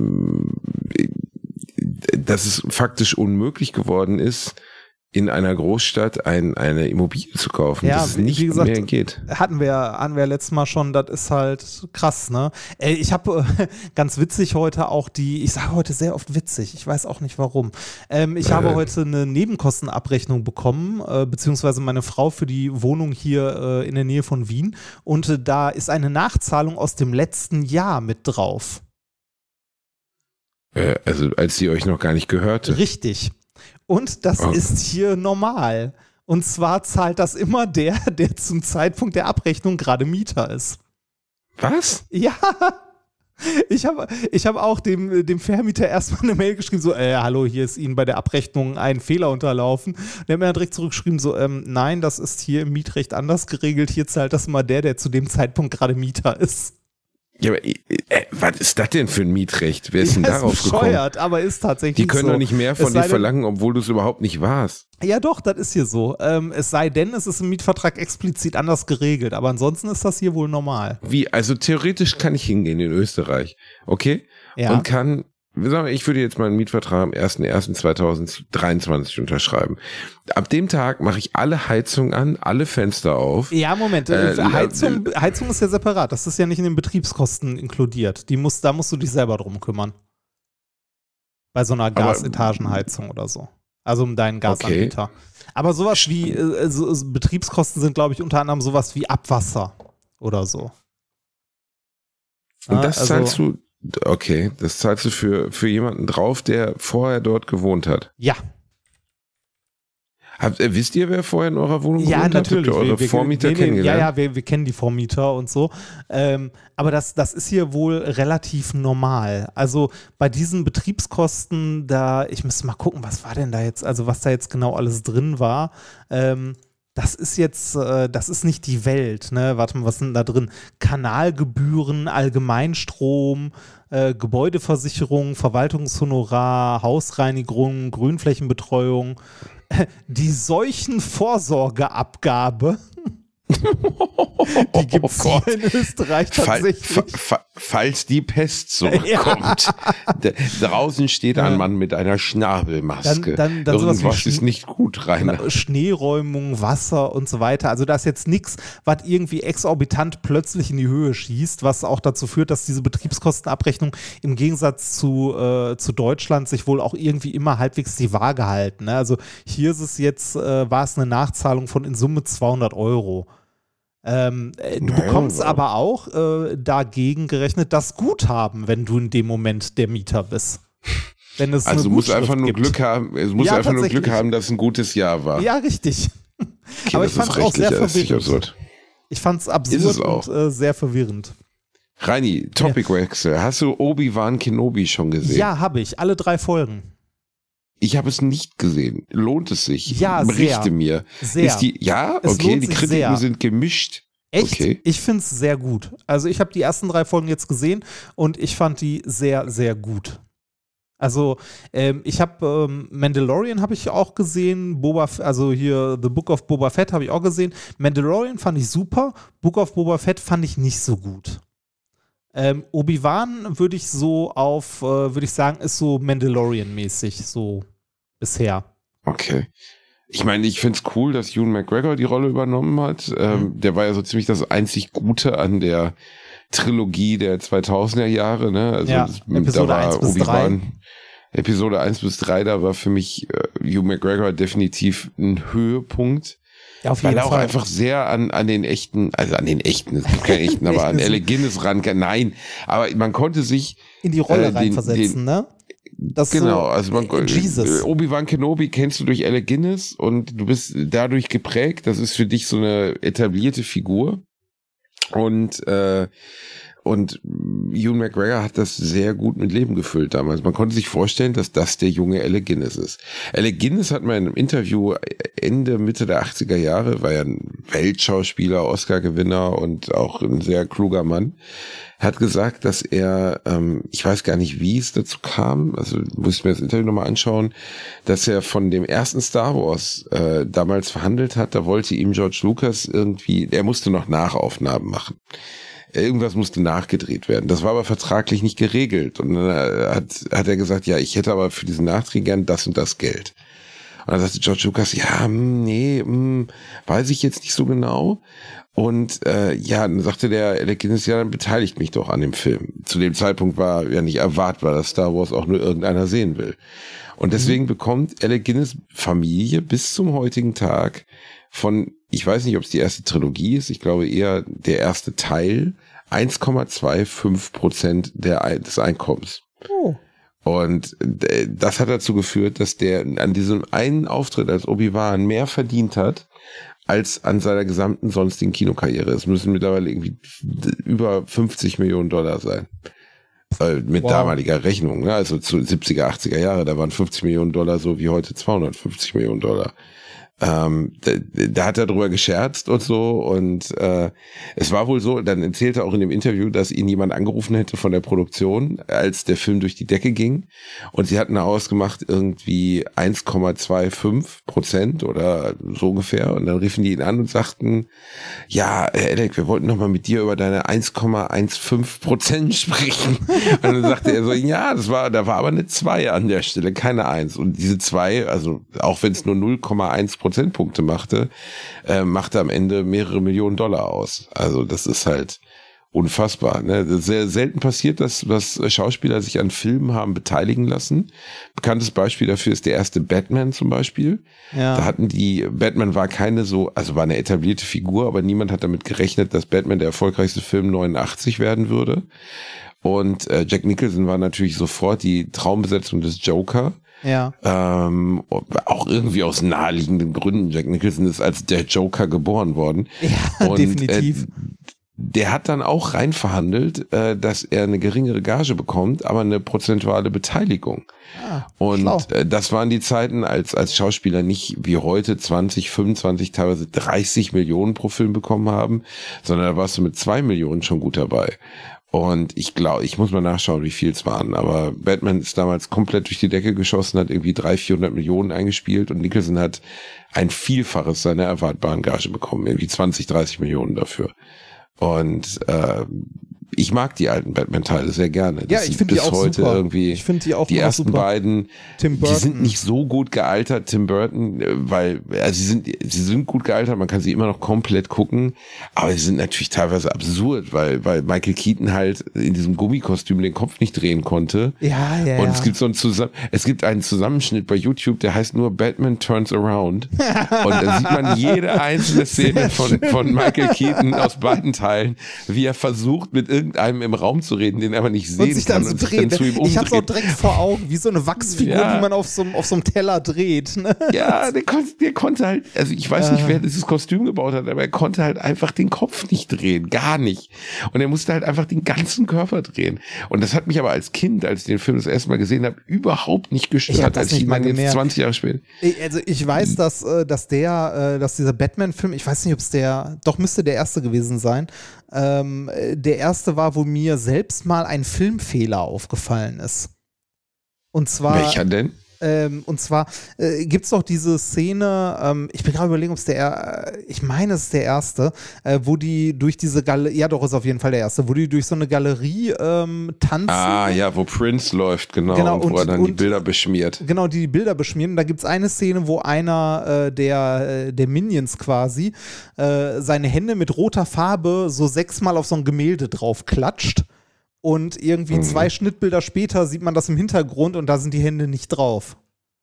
dass es faktisch unmöglich geworden ist, in einer Großstadt ein, eine Immobilie zu kaufen, ja, dass es nicht wie gesagt, mehr geht. Hatten wir, hatten wir letztes Mal schon, das ist halt krass, ne? Ey, ich habe äh, ganz witzig heute auch die, ich sage heute sehr oft witzig, ich weiß auch nicht warum. Ähm, ich äh. habe heute eine Nebenkostenabrechnung bekommen, äh, beziehungsweise meine Frau für die Wohnung hier äh, in der Nähe von Wien und äh, da ist eine Nachzahlung aus dem letzten Jahr mit drauf. Äh, also als sie euch noch gar nicht gehörte. Richtig. Und das oh. ist hier normal. Und zwar zahlt das immer der, der zum Zeitpunkt der Abrechnung gerade Mieter ist. Was? Ja. Ich habe ich hab auch dem, dem Vermieter erstmal eine Mail geschrieben, so, äh, hallo, hier ist Ihnen bei der Abrechnung ein Fehler unterlaufen. Und der hat mir dann direkt zurückgeschrieben, so, ähm, nein, das ist hier im Mietrecht anders geregelt. Hier zahlt das immer der, der zu dem Zeitpunkt gerade Mieter ist. Ja, aber äh, was ist das denn für ein Mietrecht? Wer ist denn ja, darauf ist bescheuert, gekommen? aber ist tatsächlich Die können so. doch nicht mehr von dir verlangen, obwohl du es überhaupt nicht warst. Ja doch, das ist hier so. Ähm, es sei denn, es ist im Mietvertrag explizit anders geregelt, aber ansonsten ist das hier wohl normal. Wie? Also theoretisch kann ich hingehen in Österreich, okay? Ja. Und kann, sagen wir, ich würde jetzt meinen Mietvertrag am ersten ersten zweitausenddreiundzwanzig unterschreiben. Ab dem Tag mache ich alle Heizungen an, alle Fenster auf. Ja, Moment, äh, Heizung, äh, Heizung ist ja separat, das ist ja nicht in den Betriebskosten inkludiert. Die muss, da musst du dich selber drum kümmern. Bei so einer Gasetagenheizung oder so. Also um deinen Gasanbieter. Okay. Aber sowas wie, äh, so, Betriebskosten sind, glaube ich, unter anderem sowas wie Abwasser oder so. Und das also, zahlst du, okay, das zahlst du für, für jemanden drauf, der vorher dort gewohnt hat. Ja. Habt, äh, wisst ihr, wer vorher in eurer Wohnung ja, gewohnt hat? natürlich. Habt ihr eure wir, Vormieter nee, nee, kennengelernt? Ja, ja, wir, wir kennen die Vormieter und so. Ähm, aber das, das ist hier wohl relativ normal. Also bei diesen Betriebskosten, da, ich müsste mal gucken, was war denn da jetzt, also was da jetzt genau alles drin war. Ähm, das ist jetzt, äh, das ist nicht die Welt, ne? Warte mal, was sind da drin? Kanalgebühren, Allgemeinstrom, äh, Gebäudeversicherung, Verwaltungshonorar, Hausreinigung, Grünflächenbetreuung, äh, die Seuchenvorsorgeabgabe. Die gibt es oh hier in Österreich tatsächlich. Fall, fa, falls die Pest zurückkommt. Ja. Draußen steht ein Mann mit einer Schnabelmaske. Dann, dann, dann Irgendwas ist nicht gut, Rainer. Genau, Schneeräumung, Wasser und so weiter. Also da ist jetzt nichts, was irgendwie exorbitant plötzlich in die Höhe schießt, was auch dazu führt, dass diese Betriebskostenabrechnung im Gegensatz zu, äh, zu Deutschland sich wohl auch irgendwie immer halbwegs die Waage halten. Ne? Also hier ist es jetzt, äh, war es eine Nachzahlung von in Summe zweihundert Euro. Ähm, du bekommst ja, aber auch äh, dagegen gerechnet das Guthaben, wenn du in dem Moment der Mieter bist. Wenn es also eine musst einfach nur gibt. Glück haben, es muss ja, einfach nur Glück haben, dass es ein gutes Jahr war. Ja, richtig. Okay, aber ich fand es auch sehr verwirrend. Ich fand es absurd und äh, sehr verwirrend. Reini, Topicwechsel. Ja. Hast du Obi-Wan Kenobi schon gesehen? Ja, habe ich. Alle drei Folgen. Ich habe es nicht gesehen. Lohnt es sich? Ja, Berichte sehr. mir. Sehr. Ist die, ja, Es okay, lohnt die sich Kritiken sehr. sind gemischt. Echt? Okay. Ich finde es sehr gut. Also ich habe die ersten drei Folgen jetzt gesehen und ich fand die sehr, sehr gut. Also ähm, ich habe ähm, Mandalorian habe ich auch gesehen, Boba, also hier The Book of Boba Fett habe ich auch gesehen. Mandalorian fand ich super, Book of Boba Fett fand ich nicht so gut. Ähm, Obi-Wan würde ich so auf, äh, würde ich sagen, ist so Mandalorian-mäßig, so bisher. Okay. Ich meine, ich finde es cool, dass Ewan McGregor die Rolle übernommen hat. Ähm, mhm. Der war ja so ziemlich das einzig Gute an der Trilogie der zweitausender Jahre. Ne? Also ja, das, Episode da war eins bis Obi-Wan, drei. Episode eins bis drei, da war für mich äh, Ewan McGregor definitiv ein Höhepunkt. Ja, auf weil jeden er auch Fall. einfach sehr an, an den echten, also an den echten, es gibt keine echten, aber an Alec Guinness ran, nein, aber man konnte sich in die Rolle äh, den, reinversetzen, den, ne? Das genau, so, also man, Jesus. Obi-Wan Kenobi kennst du durch Alec Guinness und du bist dadurch geprägt, das ist für dich so eine etablierte Figur und äh, und Ewan McGregor hat das sehr gut mit Leben gefüllt damals. Man konnte sich vorstellen, dass das der junge Alec Guinness ist. Alec Guinness hat mal in einem Interview Ende, Mitte der achtziger Jahre, war ja ein Weltschauspieler, Oscar-Gewinner und auch ein sehr kluger Mann, hat gesagt, dass er, ähm, ich weiß gar nicht, wie es dazu kam, also muss ich mir das Interview nochmal anschauen, dass er von dem ersten Star Wars äh, damals verhandelt hat, da wollte ihm George Lucas irgendwie, er musste noch Nachaufnahmen machen. Irgendwas musste nachgedreht werden. Das war aber vertraglich nicht geregelt. Und dann hat, hat er gesagt, ja, ich hätte aber für diesen Nachdreh gern das und das Geld. Und dann sagte George Lucas, ja, nee, mh, weiß ich jetzt nicht so genau. Und äh, ja, dann sagte der Alec Guinness, ja, dann beteiligt mich doch an dem Film. Zu dem Zeitpunkt war ja nicht erwartbar, dass Star Wars auch nur irgendeiner sehen will. Und deswegen mhm. bekommt Alec Guinness Familie bis zum heutigen Tag von, ich weiß nicht, ob es die erste Trilogie ist, ich glaube eher der erste Teil, eins Komma fünfundzwanzig Prozent der, des Einkommens. Oh. Und das hat dazu geführt, dass der an diesem einen Auftritt als Obi-Wan mehr verdient hat, als an seiner gesamten sonstigen Kinokarriere. Es müssen mittlerweile irgendwie über fünfzig Millionen Dollar sein. Mit wow. damaliger Rechnung, ne? Also zu siebziger, achtziger Jahre, da waren fünfzig Millionen Dollar so wie heute zweihundertfünfzig Millionen Dollar. Ähm, da, da hat er drüber gescherzt und so und äh, es war wohl so, dann erzählte er auch in dem Interview, dass ihn jemand angerufen hätte von der Produktion, als der Film durch die Decke ging und sie hatten ausgemacht irgendwie eins Komma fünfundzwanzig Prozent oder so ungefähr und dann riefen die ihn an und sagten, ja, Alec, wir wollten noch mal mit dir über deine eins Komma fünfzehn Prozent sprechen und dann sagte er so, ja, das war, da war aber eine zwei an der Stelle, keine eins und diese zwei, also auch wenn es nur null Komma eins Prozentpunkte machte, äh, machte am Ende mehrere Millionen Dollar aus. Also das ist halt unfassbar. Ne? Das ist sehr selten passiert, dass, dass Schauspieler sich an Filmen haben beteiligen lassen. Bekanntes Beispiel dafür ist der erste Batman zum Beispiel. Ja. Da hatten die, Batman war keine so, also war eine etablierte Figur, aber niemand hat damit gerechnet, dass Batman der erfolgreichste Film neunundachtzig werden würde. Und äh, Jack Nicholson war natürlich sofort die Traumbesetzung des Joker. Ja. Ähm, auch irgendwie aus naheliegenden Gründen. Jack Nicholson ist als der Joker geboren worden. Ja, und, definitiv. Äh, der hat dann auch rein verhandelt, äh, dass er eine geringere Gage bekommt, aber eine prozentuale Beteiligung. Ah, und äh, das waren die Zeiten, als als Schauspieler nicht wie heute zwanzig, fünfundzwanzig, teilweise dreißig Millionen pro Film bekommen haben, sondern da warst du mit zwei Millionen schon gut dabei. Und ich glaube, ich muss mal nachschauen, wie viel es waren, aber Batman ist damals komplett durch die Decke geschossen, hat irgendwie dreihundert, vierhundert Millionen eingespielt und Nicholson hat ein Vielfaches seiner erwartbaren Gage bekommen, irgendwie zwanzig, dreißig Millionen dafür. Und äh, ich mag die alten Batman-Teile sehr gerne. Das ja, ich finde die auch heute super. Irgendwie ich finde die auch die ersten super. beiden, Tim Burton. Die sind nicht so gut gealtert, Tim Burton, weil also sie sind sie sind gut gealtert, man kann sie immer noch komplett gucken, aber sie sind natürlich teilweise absurd, weil weil Michael Keaton halt in diesem Gummikostüm den Kopf nicht drehen konnte. Ja, ja. Und ja. es gibt so einen Zusammen es gibt einen Zusammenschnitt bei YouTube, der heißt nur Batman Turns Around und da sieht man jede einzelne Szene von von Michael Keaton aus beiden Teilen, wie er versucht mit irgendeinem im Raum zu reden, den er aber nicht sehen und sich dann kann so und sich dann zu ihm umdreht. Ich hab's auch direkt vor Augen, wie so eine Wachsfigur, Ja. die man auf so, auf so einem Teller dreht. Ne? Ja, der konnte, der konnte halt, also ich weiß nicht, wer dieses Kostüm gebaut hat, aber er konnte halt einfach den Kopf nicht drehen, gar nicht. Und er musste halt einfach den ganzen Körper drehen. Und das hat mich aber als Kind, als ich den Film das erste Mal gesehen habe, überhaupt nicht gestört, Ich hab das als ich nicht mal meine jetzt gemerkt. zwanzig Jahre später. Also ich weiß, dass, äh, dass der, äh, dass dieser Batman-Film, ich weiß nicht, ob es der, doch müsste der erste gewesen sein, ähm, der erste war, wo mir selbst mal ein Filmfehler aufgefallen ist. Und zwar. Welcher denn? Ähm, und zwar äh, gibt es doch diese Szene, ähm, ich bin gerade überlegen, ob es der, äh, ich meine, es ist der erste, äh, wo die durch diese Galerie, ja doch, ist auf jeden Fall der erste, wo die durch so eine Galerie ähm, tanzen. Ah, ja, wo Prince läuft, genau, Genau, und wo und- er dann die und- Bilder beschmiert. Genau, die die Bilder beschmieren. Und da gibt es eine Szene, wo einer äh, der, äh, der Minions quasi äh, seine Hände mit roter Farbe so sechsmal auf so ein Gemälde drauf klatscht. Und irgendwie Mhm. zwei Schnittbilder später sieht man das im Hintergrund und da sind die Hände nicht drauf.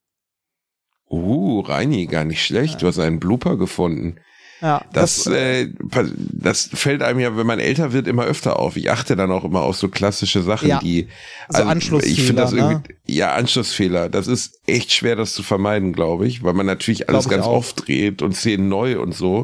Uh, Reini, gar nicht schlecht, du hast einen Blooper gefunden. Ja, Das, äh, das fällt einem ja, wenn man älter wird, immer öfter auf. Ich achte dann auch immer auf so klassische Sachen, Ja. die, So Anschlussfehler, ich finde das irgendwie, ne? ja, Anschlussfehler. Das ist echt schwer, das zu vermeiden, glaube ich, weil man natürlich alles Glaub ich ganz auch. oft dreht und Szenen neu und so.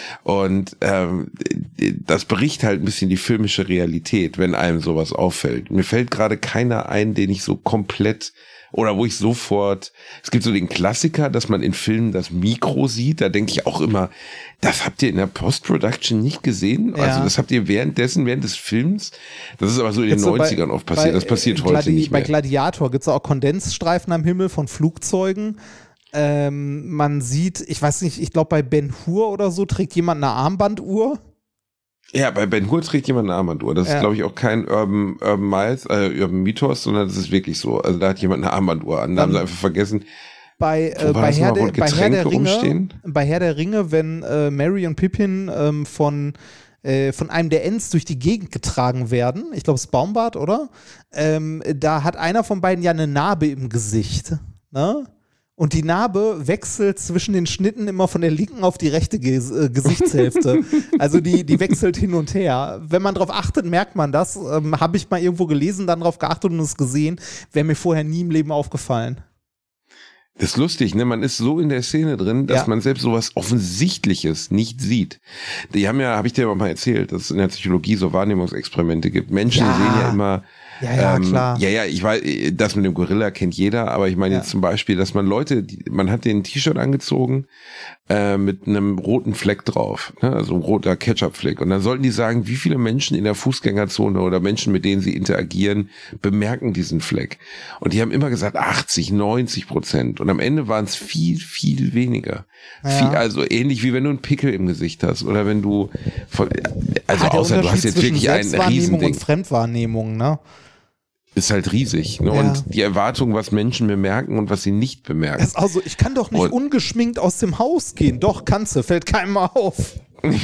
Und ähm, das bricht halt ein bisschen die filmische Realität, wenn einem sowas auffällt. Mir fällt gerade keiner ein, den ich so komplett oder wo ich sofort, es gibt so den Klassiker, dass man in Filmen das Mikro sieht, da denke ich auch immer, das habt ihr in der Post-Production nicht gesehen? Ja. Also das habt ihr währenddessen, während des Films, das ist aber so in den Jetzt so bei- neunzigern oft passiert, bei, das passiert äh, heute Gladi- nicht mehr. Bei Gladiator gibt es auch Kondensstreifen am Himmel von Flugzeugen. Ähm, man sieht, ich weiß nicht, ich glaube bei Ben Hur oder so trägt jemand eine Armbanduhr. Ja, bei Ben Hur trägt jemand eine Armbanduhr. Das Ja. ist, glaube ich, auch kein Urban, Urban Miles, äh, Urban Mythos, sondern das ist wirklich so. Also da hat jemand eine Armbanduhr an. Da haben sie einfach vergessen. Bei, Wo äh, war bei, das Herr nochmal, der, wo bei Herr der Getränke Ringe, rumstehen? bei Herr der Ringe, wenn äh, Merry und Pippin ähm, von, äh, von einem der Ents durch die Gegend getragen werden, ich glaube es ist Baumbart, oder? Ähm, da hat einer von beiden ja eine Narbe im Gesicht. Ne? Und die Narbe wechselt zwischen den Schnitten immer von der linken auf die rechte Ges äh, Gesichtshälfte. Also die, die wechselt hin und her. Wenn man darauf achtet, merkt man das. Ähm, Habe ich mal irgendwo gelesen, dann darauf geachtet und es gesehen. Wäre mir vorher nie im Leben aufgefallen. Das ist lustig, ne? Man ist so in der Szene drin, dass Ja. man selbst sowas Offensichtliches nicht sieht. Die haben ja, habe ich dir aber mal erzählt, dass es in der Psychologie so Wahrnehmungsexperimente gibt. Menschen Ja. sehen ja immer, Ja, ja, ähm, klar. ja, ja, ich weiß, das mit dem Gorilla kennt jeder, aber ich meine Ja. jetzt zum Beispiel, dass man Leute, die, man hat den T-Shirt angezogen äh, mit einem roten Fleck drauf, ne? Also ein roter Ketchup-Fleck. Und dann sollten die sagen, wie viele Menschen in der Fußgängerzone oder Menschen, mit denen sie interagieren, bemerken diesen Fleck. Und die haben immer gesagt achtzig, neunzig Prozent. Und am Ende waren es viel, viel weniger. Ja. Viel, also ähnlich wie wenn du einen Pickel im Gesicht hast oder wenn du, von, also Ah, der außer du hast Unterschied jetzt zwischen wirklich ein Selbstwahrnehmung Riesending. und Fremdwahrnehmung, ne? Ist halt riesig. Ne? Ja. Und die Erwartung, was Menschen bemerken und was sie nicht bemerken. Das ist also, ich kann doch nicht Und- ungeschminkt aus dem Haus gehen. Doch, kannst du, fällt keinem auf.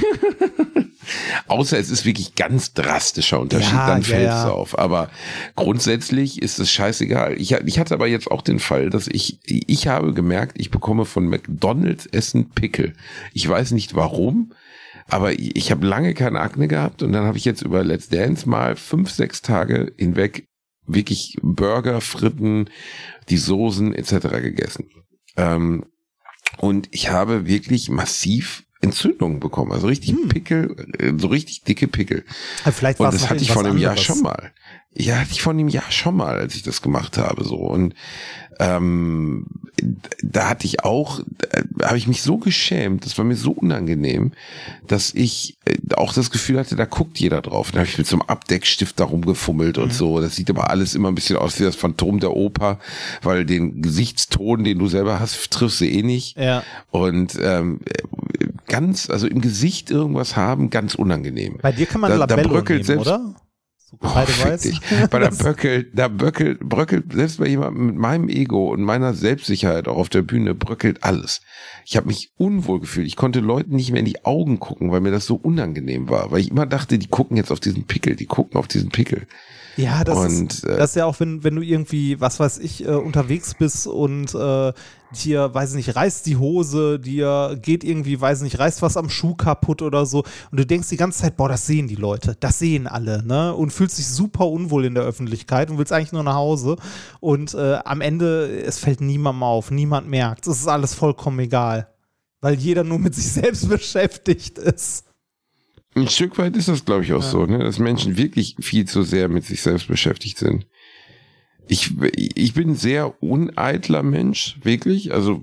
Außer es ist wirklich ganz drastischer Unterschied, Ja, dann ja, fällt es ja. auf. Aber grundsätzlich ist es scheißegal. Ich, ich hatte aber jetzt auch den Fall, dass ich, ich habe gemerkt, ich bekomme von McDonald's Essen Pickel. Ich weiß nicht warum, aber ich, ich habe lange keine Akne gehabt und dann habe ich jetzt über Let's Dance mal fünf, sechs Tage hinweg wirklich Burger, Fritten, die Soßen et cetera gegessen. Ähm, und ich habe wirklich massiv Entzündungen bekommen, also richtig hm. Pickel, so richtig dicke Pickel. Ja, vielleicht und das hatte ich vor einem Jahr anderes. schon mal. Ja, hatte ich vor einem Jahr schon mal, als ich das gemacht habe, so. Und ähm, da hatte ich auch, da habe ich mich so geschämt, das war mir so unangenehm, dass ich auch das Gefühl hatte, da guckt jeder drauf. Da habe ich mit so einem Abdeckstift da rumgefummelt mhm. und so. Das sieht aber alles immer ein bisschen aus wie das Phantom der Oper, weil den Gesichtston, den du selber hast, triffst du eh nicht. Ja. Und ähm, ganz, also im Gesicht irgendwas haben, ganz unangenehm. Bei dir kann man da, Labello da bröckelt nehmen, selbst, oder? So oh, Weil da bröckelt, da bröckelt, bröckelt, selbst bei jemandem mit meinem Ego und meiner Selbstsicherheit auch auf der Bühne bröckelt alles. Ich habe mich unwohl gefühlt. Ich konnte Leuten nicht mehr in die Augen gucken, weil mir das so unangenehm war. Weil ich immer dachte, die gucken jetzt auf diesen Pickel, die gucken auf diesen Pickel. Ja, das, und, ist, das ist ja auch, wenn, wenn du irgendwie, was weiß ich, äh, unterwegs bist und äh, dir, weiß nicht, reißt die Hose, dir geht irgendwie, weiß nicht, reißt was am Schuh kaputt oder so und du denkst die ganze Zeit, boah, das sehen die Leute, das sehen alle, ne, und fühlst dich super unwohl in der Öffentlichkeit und willst eigentlich nur nach Hause und äh, am Ende, es fällt niemandem auf, niemand merkt, es ist alles vollkommen egal, weil jeder nur mit sich selbst beschäftigt ist. Ein Stück weit ist das, glaube ich, auch ja. so, ne, dass Menschen wirklich viel zu sehr mit sich selbst beschäftigt sind. Ich, ich bin ein sehr uneitler Mensch, wirklich. Also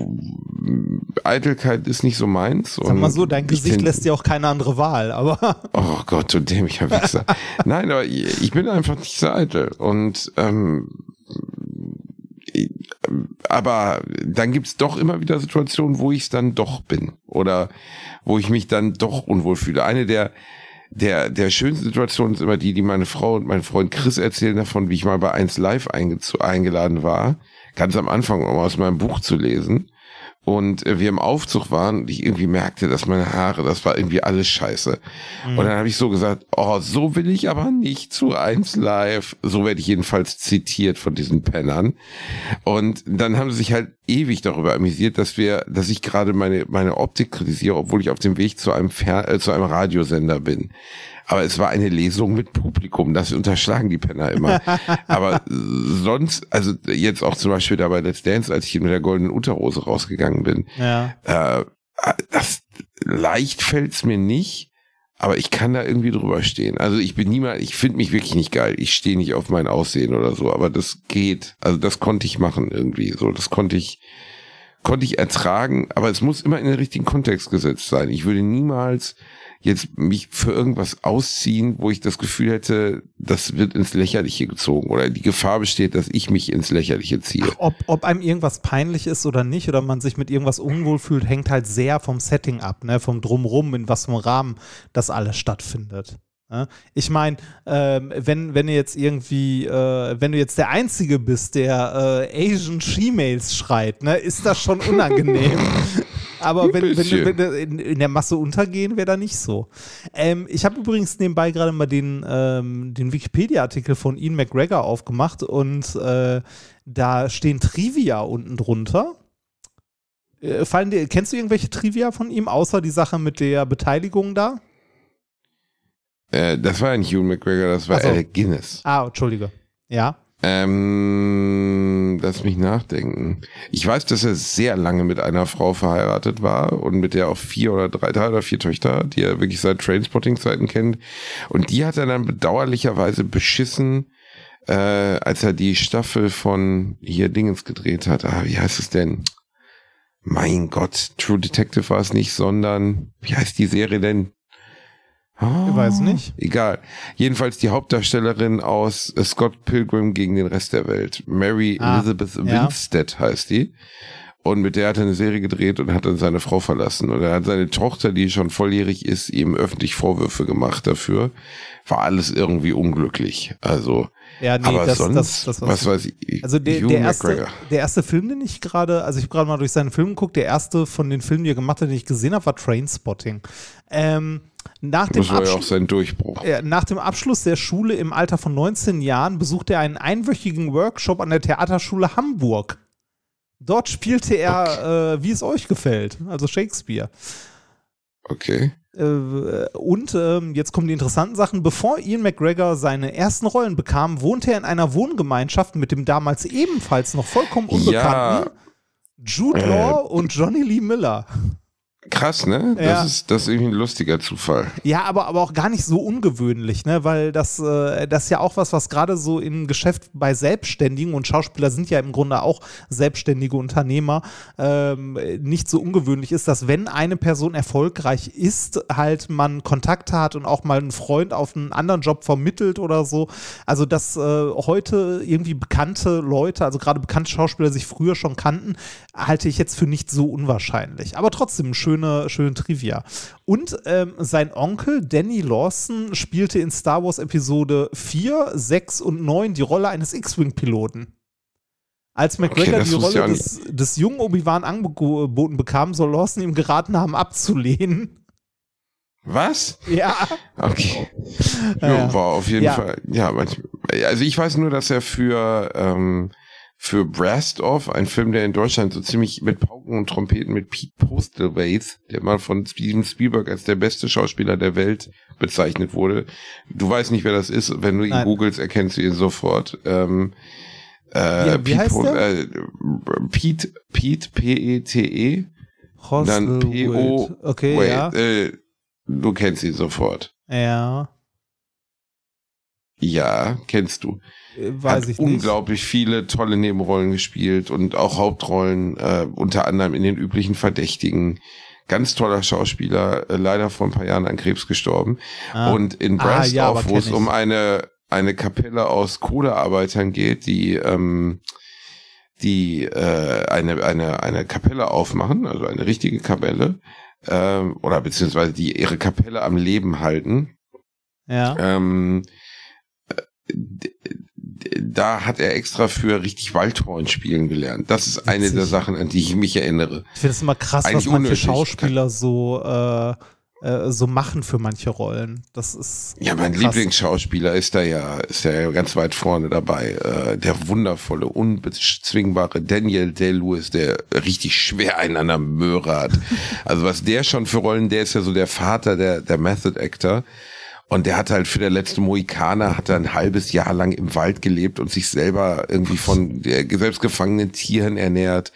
Eitelkeit ist nicht so meins. Sag mal so, dein Gesicht lässt dir auch keine andere Wahl, aber... Oh Gott, du dämlicher Wichser. Nein, aber ich, ich bin einfach nicht so eitel. Und ähm, ich, aber dann gibt's doch immer wieder Situationen, wo ich es dann doch bin. Oder wo ich mich dann doch unwohl fühle. Eine der Der, der schönste Situation ist immer die, die meine Frau und mein Freund Chris erzählen davon, wie ich mal bei eins Live einge- eingeladen war, ganz am Anfang, um aus meinem Buch zu lesen. Und äh, wir im Aufzug waren und ich irgendwie merkte, dass meine Haare, das war irgendwie alles scheiße. Mhm. Und dann habe ich so gesagt, oh, so will ich aber nicht zu eins Live. So werde ich jedenfalls zitiert von diesen Pennern. Und dann haben sie sich halt ewig darüber amüsiert, dass wir, dass ich gerade meine meine Optik kritisiere, obwohl ich auf dem Weg zu einem Fer- äh, zu einem Radiosender bin. Aber es war eine Lesung mit Publikum, das unterschlagen die Penner immer. Aber sonst, also jetzt auch zum Beispiel da bei Let's Dance, als ich mit der goldenen Unterhose rausgegangen bin, ja. äh, das leicht fällt's mir nicht, aber ich kann da irgendwie drüber stehen. Also ich bin niemand, ich finde mich wirklich nicht geil. Ich stehe nicht auf mein Aussehen oder so, aber das geht. Also das konnte ich machen irgendwie. So, das konnte ich, konnte ich ertragen, aber es muss immer in den richtigen Kontext gesetzt sein. Ich würde niemals jetzt mich für irgendwas ausziehen, wo ich das Gefühl hätte, das wird ins Lächerliche gezogen oder die Gefahr besteht, dass ich mich ins Lächerliche ziehe. Ach, ob, ob einem irgendwas peinlich ist oder nicht oder man sich mit irgendwas unwohl fühlt, hängt halt sehr vom Setting ab, ne? Vom Drumrum, in was für einem Rahmen das alles stattfindet. Ne? Ich meine, ähm, wenn, wenn du jetzt irgendwie, äh, wenn du jetzt der Einzige bist, der äh, Asian She-Mails schreit, ne, ist das schon unangenehm. Aber wenn, wenn, wenn, wenn in, in der Masse untergehen, wäre da nicht so. Ähm, ich habe übrigens nebenbei gerade mal den, ähm, den Wikipedia-Artikel von Ian McGregor aufgemacht und äh, da stehen Trivia unten drunter. Äh, fallen dir, kennst du irgendwelche Trivia von ihm, außer die Sache mit der Beteiligung da? Äh, das war ja nicht Ewan McGregor, das war so. Alec Guinness. Ah, Entschuldige. Ja. Ähm, lass mich nachdenken. Ich weiß, dass er sehr lange mit einer Frau verheiratet war und mit der auch vier oder drei, drei oder vier Töchter, die er wirklich seit Trainspotting-Zeiten kennt. Und die hat er dann bedauerlicherweise beschissen, äh, als er die Staffel von hier Dingens gedreht hat. Ah, wie heißt es denn? Mein Gott, True Detective war es nicht, sondern, wie heißt die Serie denn? Ich weiß nicht. Egal. Jedenfalls die Hauptdarstellerin aus Scott Pilgrim gegen den Rest der Welt. Mary ah, Elizabeth ja. Winstead heißt die. Und mit der hat er eine Serie gedreht und hat dann seine Frau verlassen. Und er hat seine Tochter, die schon volljährig ist, ihm öffentlich Vorwürfe gemacht dafür. War alles irgendwie unglücklich. Also, ja, nee, aber das, sonst, das, das, was, was weiß ich. Also der, der, erste, der erste Film, den ich gerade, also ich habe gerade mal durch seinen Film geguckt, der erste von den Filmen, die er gemacht hat, den ich gesehen habe, war Trainspotting. Ähm, Nach dem, das war ja auch sein Durchbruch. Äh, nach dem Abschluss der Schule im Alter von neunzehn Jahren besuchte er einen einwöchigen Workshop an der Theaterschule Hamburg. Dort spielte er, okay. äh, wie es euch gefällt, also Shakespeare. Okay. äh, und äh, jetzt kommen die interessanten Sachen. Bevor Ian McGregor seine ersten Rollen bekam, wohnte er in einer Wohngemeinschaft mit dem damals ebenfalls noch vollkommen unbekannten Ja. Jude Law äh. und Johnny Lee Miller. Krass, ne? Das, Ja. ist, das ist irgendwie ein lustiger Zufall. Ja, aber, aber auch gar nicht so ungewöhnlich, ne? Weil das, äh, das ist ja auch was, was gerade so im Geschäft bei Selbstständigen, und Schauspieler sind ja im Grunde auch selbstständige Unternehmer, ähm, nicht so ungewöhnlich ist, dass wenn eine Person erfolgreich ist, halt man Kontakte hat und auch mal einen Freund auf einen anderen Job vermittelt oder so. Also dass äh, heute irgendwie bekannte Leute, also gerade bekannte Schauspieler sich früher schon kannten, halte ich jetzt für nicht so unwahrscheinlich. Aber trotzdem schöne, schöne Trivia. Und ähm, sein Onkel Danny Lawson spielte in Star Wars Episode vier, sechs und neun die Rolle eines X-Wing-Piloten. Als McGregor Okay, das die wusste ich Rolle auch nicht. des, des jungen Obi-Wan angeboten bekam, soll Lawson ihm geraten haben, abzulehnen. Was? Ja. Okay. Ja, Jo, ja. war auf jeden Ja. Fall. Ja, manchmal. Also ich weiß nur, dass er für ähm, für Brastoff, ein Film, der in Deutschland so ziemlich mit Pauken und Trompeten mit Pete Postlethwaite, der mal von Steven Spielberg als der beste Schauspieler der Welt bezeichnet wurde. Du weißt nicht, wer das ist. Wenn du ihn Nein. googelst, erkennst du ihn sofort. Ähm, äh, Wie- wie heißt Pete, der? Äh, Pete, Pete, P E T E, dann P O, Okay, wait, ja. äh, du kennst ihn sofort. Ja. Ja, kennst du. Äh, Weiß Hat ich nicht. unglaublich viele tolle Nebenrollen gespielt und auch Hauptrollen, äh, unter anderem in den üblichen Verdächtigen. Ganz toller Schauspieler, äh, leider vor ein paar Jahren an Krebs gestorben. Ah. Und in Ah, Brastoff, ja, aber wo es kenn ich. um eine eine Kapelle aus Kohlearbeitern geht, die ähm, die äh, eine eine eine Kapelle aufmachen, also eine richtige Kapelle, ähm, oder beziehungsweise die ihre Kapelle am Leben halten. Ja. Ähm, d- d- da hat er extra für richtig Waldhorn spielen gelernt. Das ist eine Witzig. der Sachen, an die ich mich erinnere. Ich finde es immer krass, Eigentlich was manche unnötig. Schauspieler so, äh, äh, so machen für manche Rollen. Das ist Ja, mein krass. Lieblingsschauspieler ist da ja, ist ja ganz weit vorne dabei. Äh, der wundervolle, unbezwingbare Daniel Day-Lewis, der richtig schwer einander Möhre hat. Also was der schon für Rollen, der ist ja so der Vater der, der Method Actor. Und der hat halt für der letzte Mohikaner hat er ein halbes Jahr lang im Wald gelebt und sich selber irgendwie von der selbstgefangenen Tieren ernährt.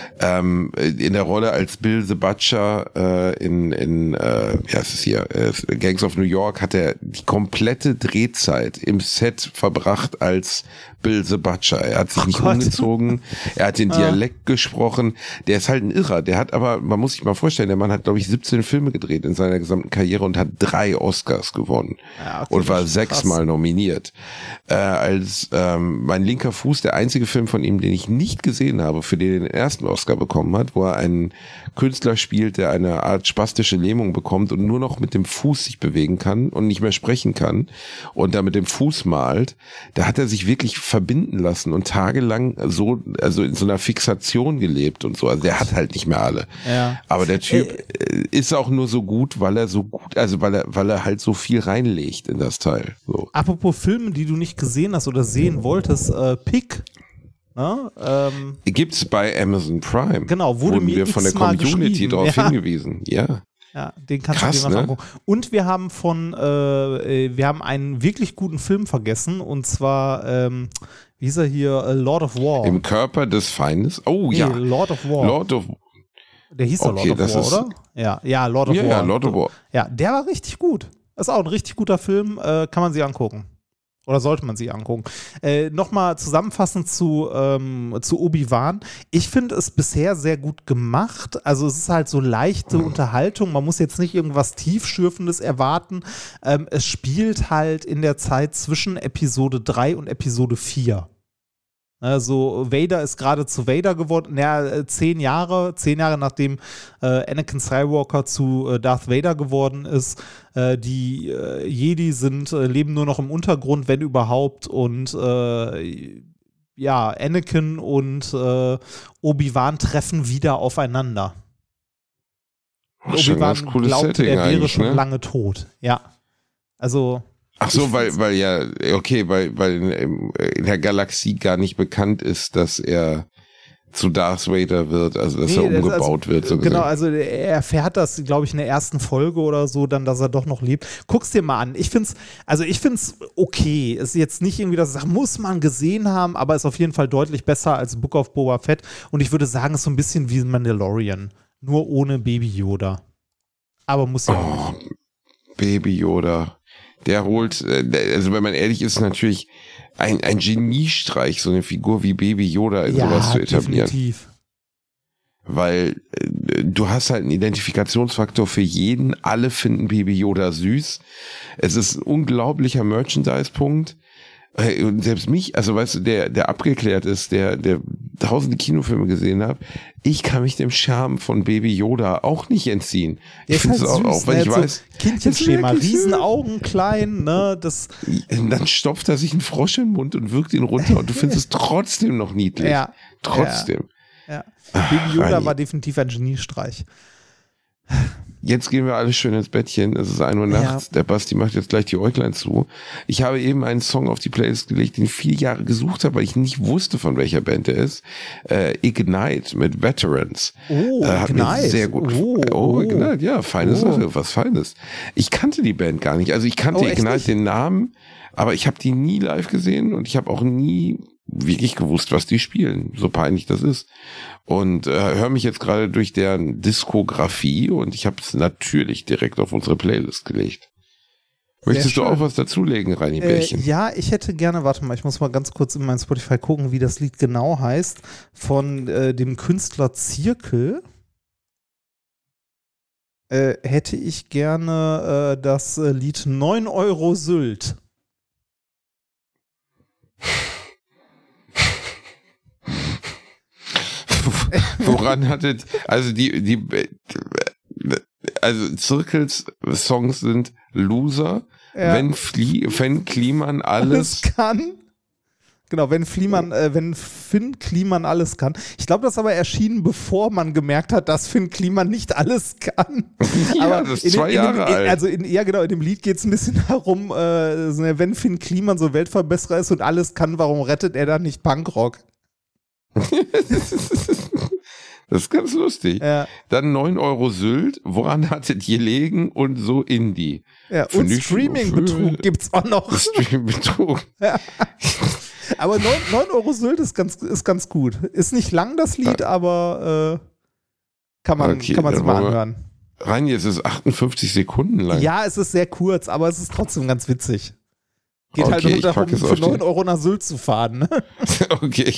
Ähm, in der Rolle als Bill the Butcher äh, in, in äh, wie heißt es hier, äh, Gangs of New York hat er die komplette Drehzeit im Set verbracht als Bill the Butcher. Er hat sich Oh nicht Gott. umgezogen, er hat den Ah. Dialekt gesprochen. Der ist halt ein Irrer. Der hat aber, man muss sich mal vorstellen, der Mann hat, glaube ich, siebzehn Filme gedreht in seiner gesamten Karriere und hat drei Oscars gewonnen. Ja, okay, Und war das ist sechsmal krass. nominiert. Äh, als ähm, mein linker Fuß, der einzige Film von ihm, den ich nicht gesehen habe, für den er den ersten Oscar bekommen hat, wo er einen Künstler spielt, der eine Art spastische Lähmung bekommt und nur noch mit dem Fuß sich bewegen kann und nicht mehr sprechen kann und da mit dem Fuß malt. Da hat er sich wirklich verbinden lassen und tagelang so, also in so einer Fixation gelebt und so. Also der hat halt nicht mehr alle. Ja. Aber der Typ äh, ist auch nur so gut, weil er so gut, also weil er, weil er halt so viel reinlegt in das Teil. So. Apropos Filme, die du nicht gesehen hast oder sehen wolltest, äh, Pick. Ne? Ähm, Gibt's bei Amazon Prime. Genau, wurde Wurden mir wir von der x-mal Community geschrieben. darauf Ja. hingewiesen. Ja. ja, den kannst Krass, du dir mal ne? angucken. Und wir haben von, äh, wir haben einen wirklich guten Film vergessen, und zwar, ähm, wie hieß er hier, äh, Lord of War. Im Körper des Feindes. Oh Nee, ja. Lord of War. Lord of Der hieß doch Okay, Lord of das War, ist- oder? Ja, ja, Lord of Ja, War. ja, Lord of War. Ja, der war richtig gut. Das ist auch ein richtig guter Film, äh, kann man sich angucken. Oder sollte man sich angucken. Äh, Nochmal zusammenfassend zu, ähm, zu Obi-Wan. Ich finde es bisher sehr gut gemacht. Also es ist halt so leichte Unterhaltung. Man muss jetzt nicht irgendwas Tiefschürfendes erwarten. Ähm, es spielt halt in der Zeit zwischen Episode drei und Episode vier. Also Vader ist gerade zu Vader geworden, naja, zehn Jahre, zehn Jahre nachdem äh, Anakin Skywalker zu äh, Darth Vader geworden ist. Äh, die äh, Jedi sind, äh, leben nur noch im Untergrund, wenn überhaupt, und äh, ja, Anakin und äh, Obi-Wan treffen wieder aufeinander. Ach, schon ein ganz Obi-Wan cooles glaubte, Setting er wäre eigentlich, schon ne? lange tot. Ja, also Ach so, Ich weil, find's- weil ja, okay, weil, weil in, in der Galaxie gar nicht bekannt ist, dass er zu Darth Vader wird, also dass Nee, er das- umgebaut also, wird. So genau, gesehen. also er erfährt das, glaube ich, in der ersten Folge oder so, dann, dass er doch noch lebt. Guck's dir mal an. Ich find's, also ich find's okay. Ist jetzt nicht irgendwie, dass ich sage, muss man gesehen haben, aber ist auf jeden Fall deutlich besser als Book of Boba Fett. Und ich würde sagen, ist so ein bisschen wie Mandalorian. Nur ohne Baby Yoda. Aber muss ja Oh, nicht. Baby Yoda. Der holt, äh, der- also wenn man ehrlich ist, natürlich ein, ein Geniestreich, so eine Figur wie Baby Yoda in sowas zu etablieren. definitiv. Weil äh, du hast halt einen Identifikationsfaktor für jeden. Alle finden Baby Yoda süß. Es ist ein unglaublicher Merchandise-Punkt. Äh, Und selbst mich, also weißt du, der, der abgeklärt ist, der, der tausende Kinofilme gesehen hat, ich kann mich dem Charme von Baby Yoda auch nicht entziehen. Der Ich finde es halt auch, süß, auch wenn ne? ich So weiß, Kindchenschema, das ist wirklich Riesenaugen, klein, ne, das, Und dann stopft er sich einen Frosch in den Mund und wirkt ihn runter und du findest es trotzdem noch niedlich. ja. Trotzdem. Ja. Baby Yoda Reini. war definitiv ein Geniestreich. Jetzt gehen wir alle schön ins Bettchen. Es ist ein Uhr nachts. Ja. Der Basti macht jetzt gleich die Äuglein zu. Ich habe eben einen Song auf die Playlist gelegt, den ich viele Jahre gesucht habe, weil ich nicht wusste, von welcher Band er ist. Äh, Ignite mit Veterans. Oh, äh, hat Ignite. mir sehr gut Oh, gefallen. Oh, oh. Ignite, ja, feine Oh. Sache, was Feines. Ich kannte die Band gar nicht. Also ich kannte Oh, echt Ignite nicht? den Namen, aber ich habe die nie live gesehen und ich habe auch nie wirklich gewusst, was die spielen. So peinlich das ist. Und äh, höre mich jetzt gerade durch deren Diskografie und ich habe es natürlich direkt auf unsere Playlist gelegt. Möchtest du schön. auch was dazulegen, Reini Äh, Bärchen? ja, ich hätte gerne, warte mal, ich muss mal ganz kurz in mein Spotify gucken, wie das Lied genau heißt, von äh, dem Künstler Zirkel. Äh, hätte ich gerne äh, das äh, Lied neun Euro Sylt. Woran hattet, also die, die, also Zirkels Songs sind Loser, Ja. wenn, Flie, wenn Kliman alles, alles kann. Genau, wenn Fliemann, äh, wenn Finn Kliman alles kann. Ich glaube, das ist aber erschienen, bevor man gemerkt hat, dass Finn Kliman nicht alles kann. ja, aber das ist in dem- zwei in dem, Jahre in, alt. Also in, ja, genau, in dem Lied geht es ein bisschen darum, äh, so, wenn Finn Kliman so Weltverbesserer ist und alles kann, warum rettet er dann nicht Punkrock? Das ist ganz lustig. Ja, Dann neun Euro Sylt, woran hattet ihr gelegen und so Indie? ja. Und Finde ich Streaming-Betrug gibt's auch noch. Streaming-Betrug. Aber neun Euro Sylt ist ganz, ist ganz gut. Ist nicht lang, das Lied, aber äh, kann man, Okay, kann man sich dann mal wollen wir- anhören. Rein, jetzt ist achtundfünfzig Sekunden lang. Ja, es ist sehr kurz, aber es ist trotzdem ganz witzig. Geht halt Okay, nur ich darum, pack es für auf die- neun Euro nach Sylt zu fahren. Ne? Okay.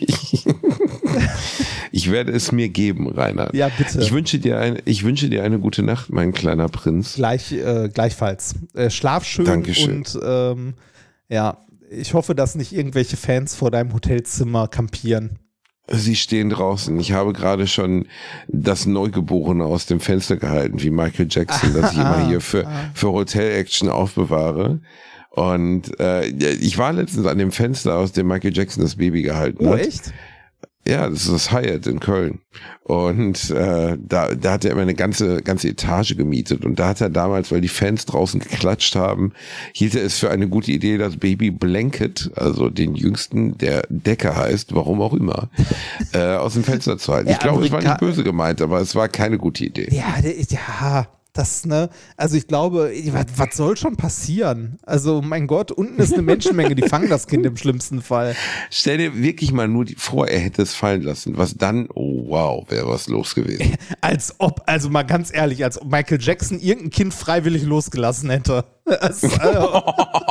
Ich werde es mir geben, Rainer. Ja, bitte. Ich wünsche dir eine, ich wünsche dir eine gute Nacht, mein kleiner Prinz. Gleich, äh, gleichfalls. Äh, schlaf schön Dankeschön. und ähm, ja, ich hoffe, dass nicht irgendwelche Fans vor deinem Hotelzimmer kampieren. Sie stehen draußen. Ich habe gerade schon das Neugeborene aus dem Fenster gehalten, wie Michael Jackson, das ich immer hier für, für Hotel-Action aufbewahre. Und äh, ich war letztens an dem Fenster, aus dem Michael Jackson das Baby gehalten Oh, hat. echt? Ja, das ist das Hyatt in Köln. Und äh, da, da hat er immer eine ganze, ganze Etage gemietet. Und da hat er damals, weil die Fans draußen geklatscht haben, hielt er es für eine gute Idee, das Baby Blanket, also den jüngsten, der Decker heißt, warum auch immer, äh, aus dem Fenster zu halten. Ja, Ich glaube, es war Amerika- nicht böse gemeint, aber es war keine gute Idee. Ja, der ist, ja, das, ne, also ich glaube, was, was soll schon passieren? Also, mein Gott, unten ist eine Menschenmenge, die fangen das Kind im schlimmsten Fall. Stell dir wirklich mal nur die, vor, er hätte es fallen lassen. Was dann, oh wow, wäre was los gewesen. Als ob, also mal ganz ehrlich, als ob Michael Jackson irgendein Kind freiwillig losgelassen hätte. Das, also,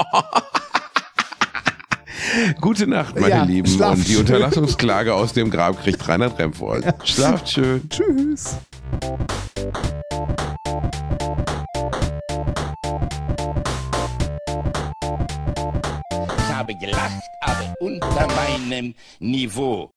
Gute Nacht, meine Ja, Lieben. schlaf Und die schön. Unterlassungsklage aus dem Grab kriegt Reinhard Remford. Schlaft schön. tschüss. Ich habe gelacht, aber unter meinem Niveau.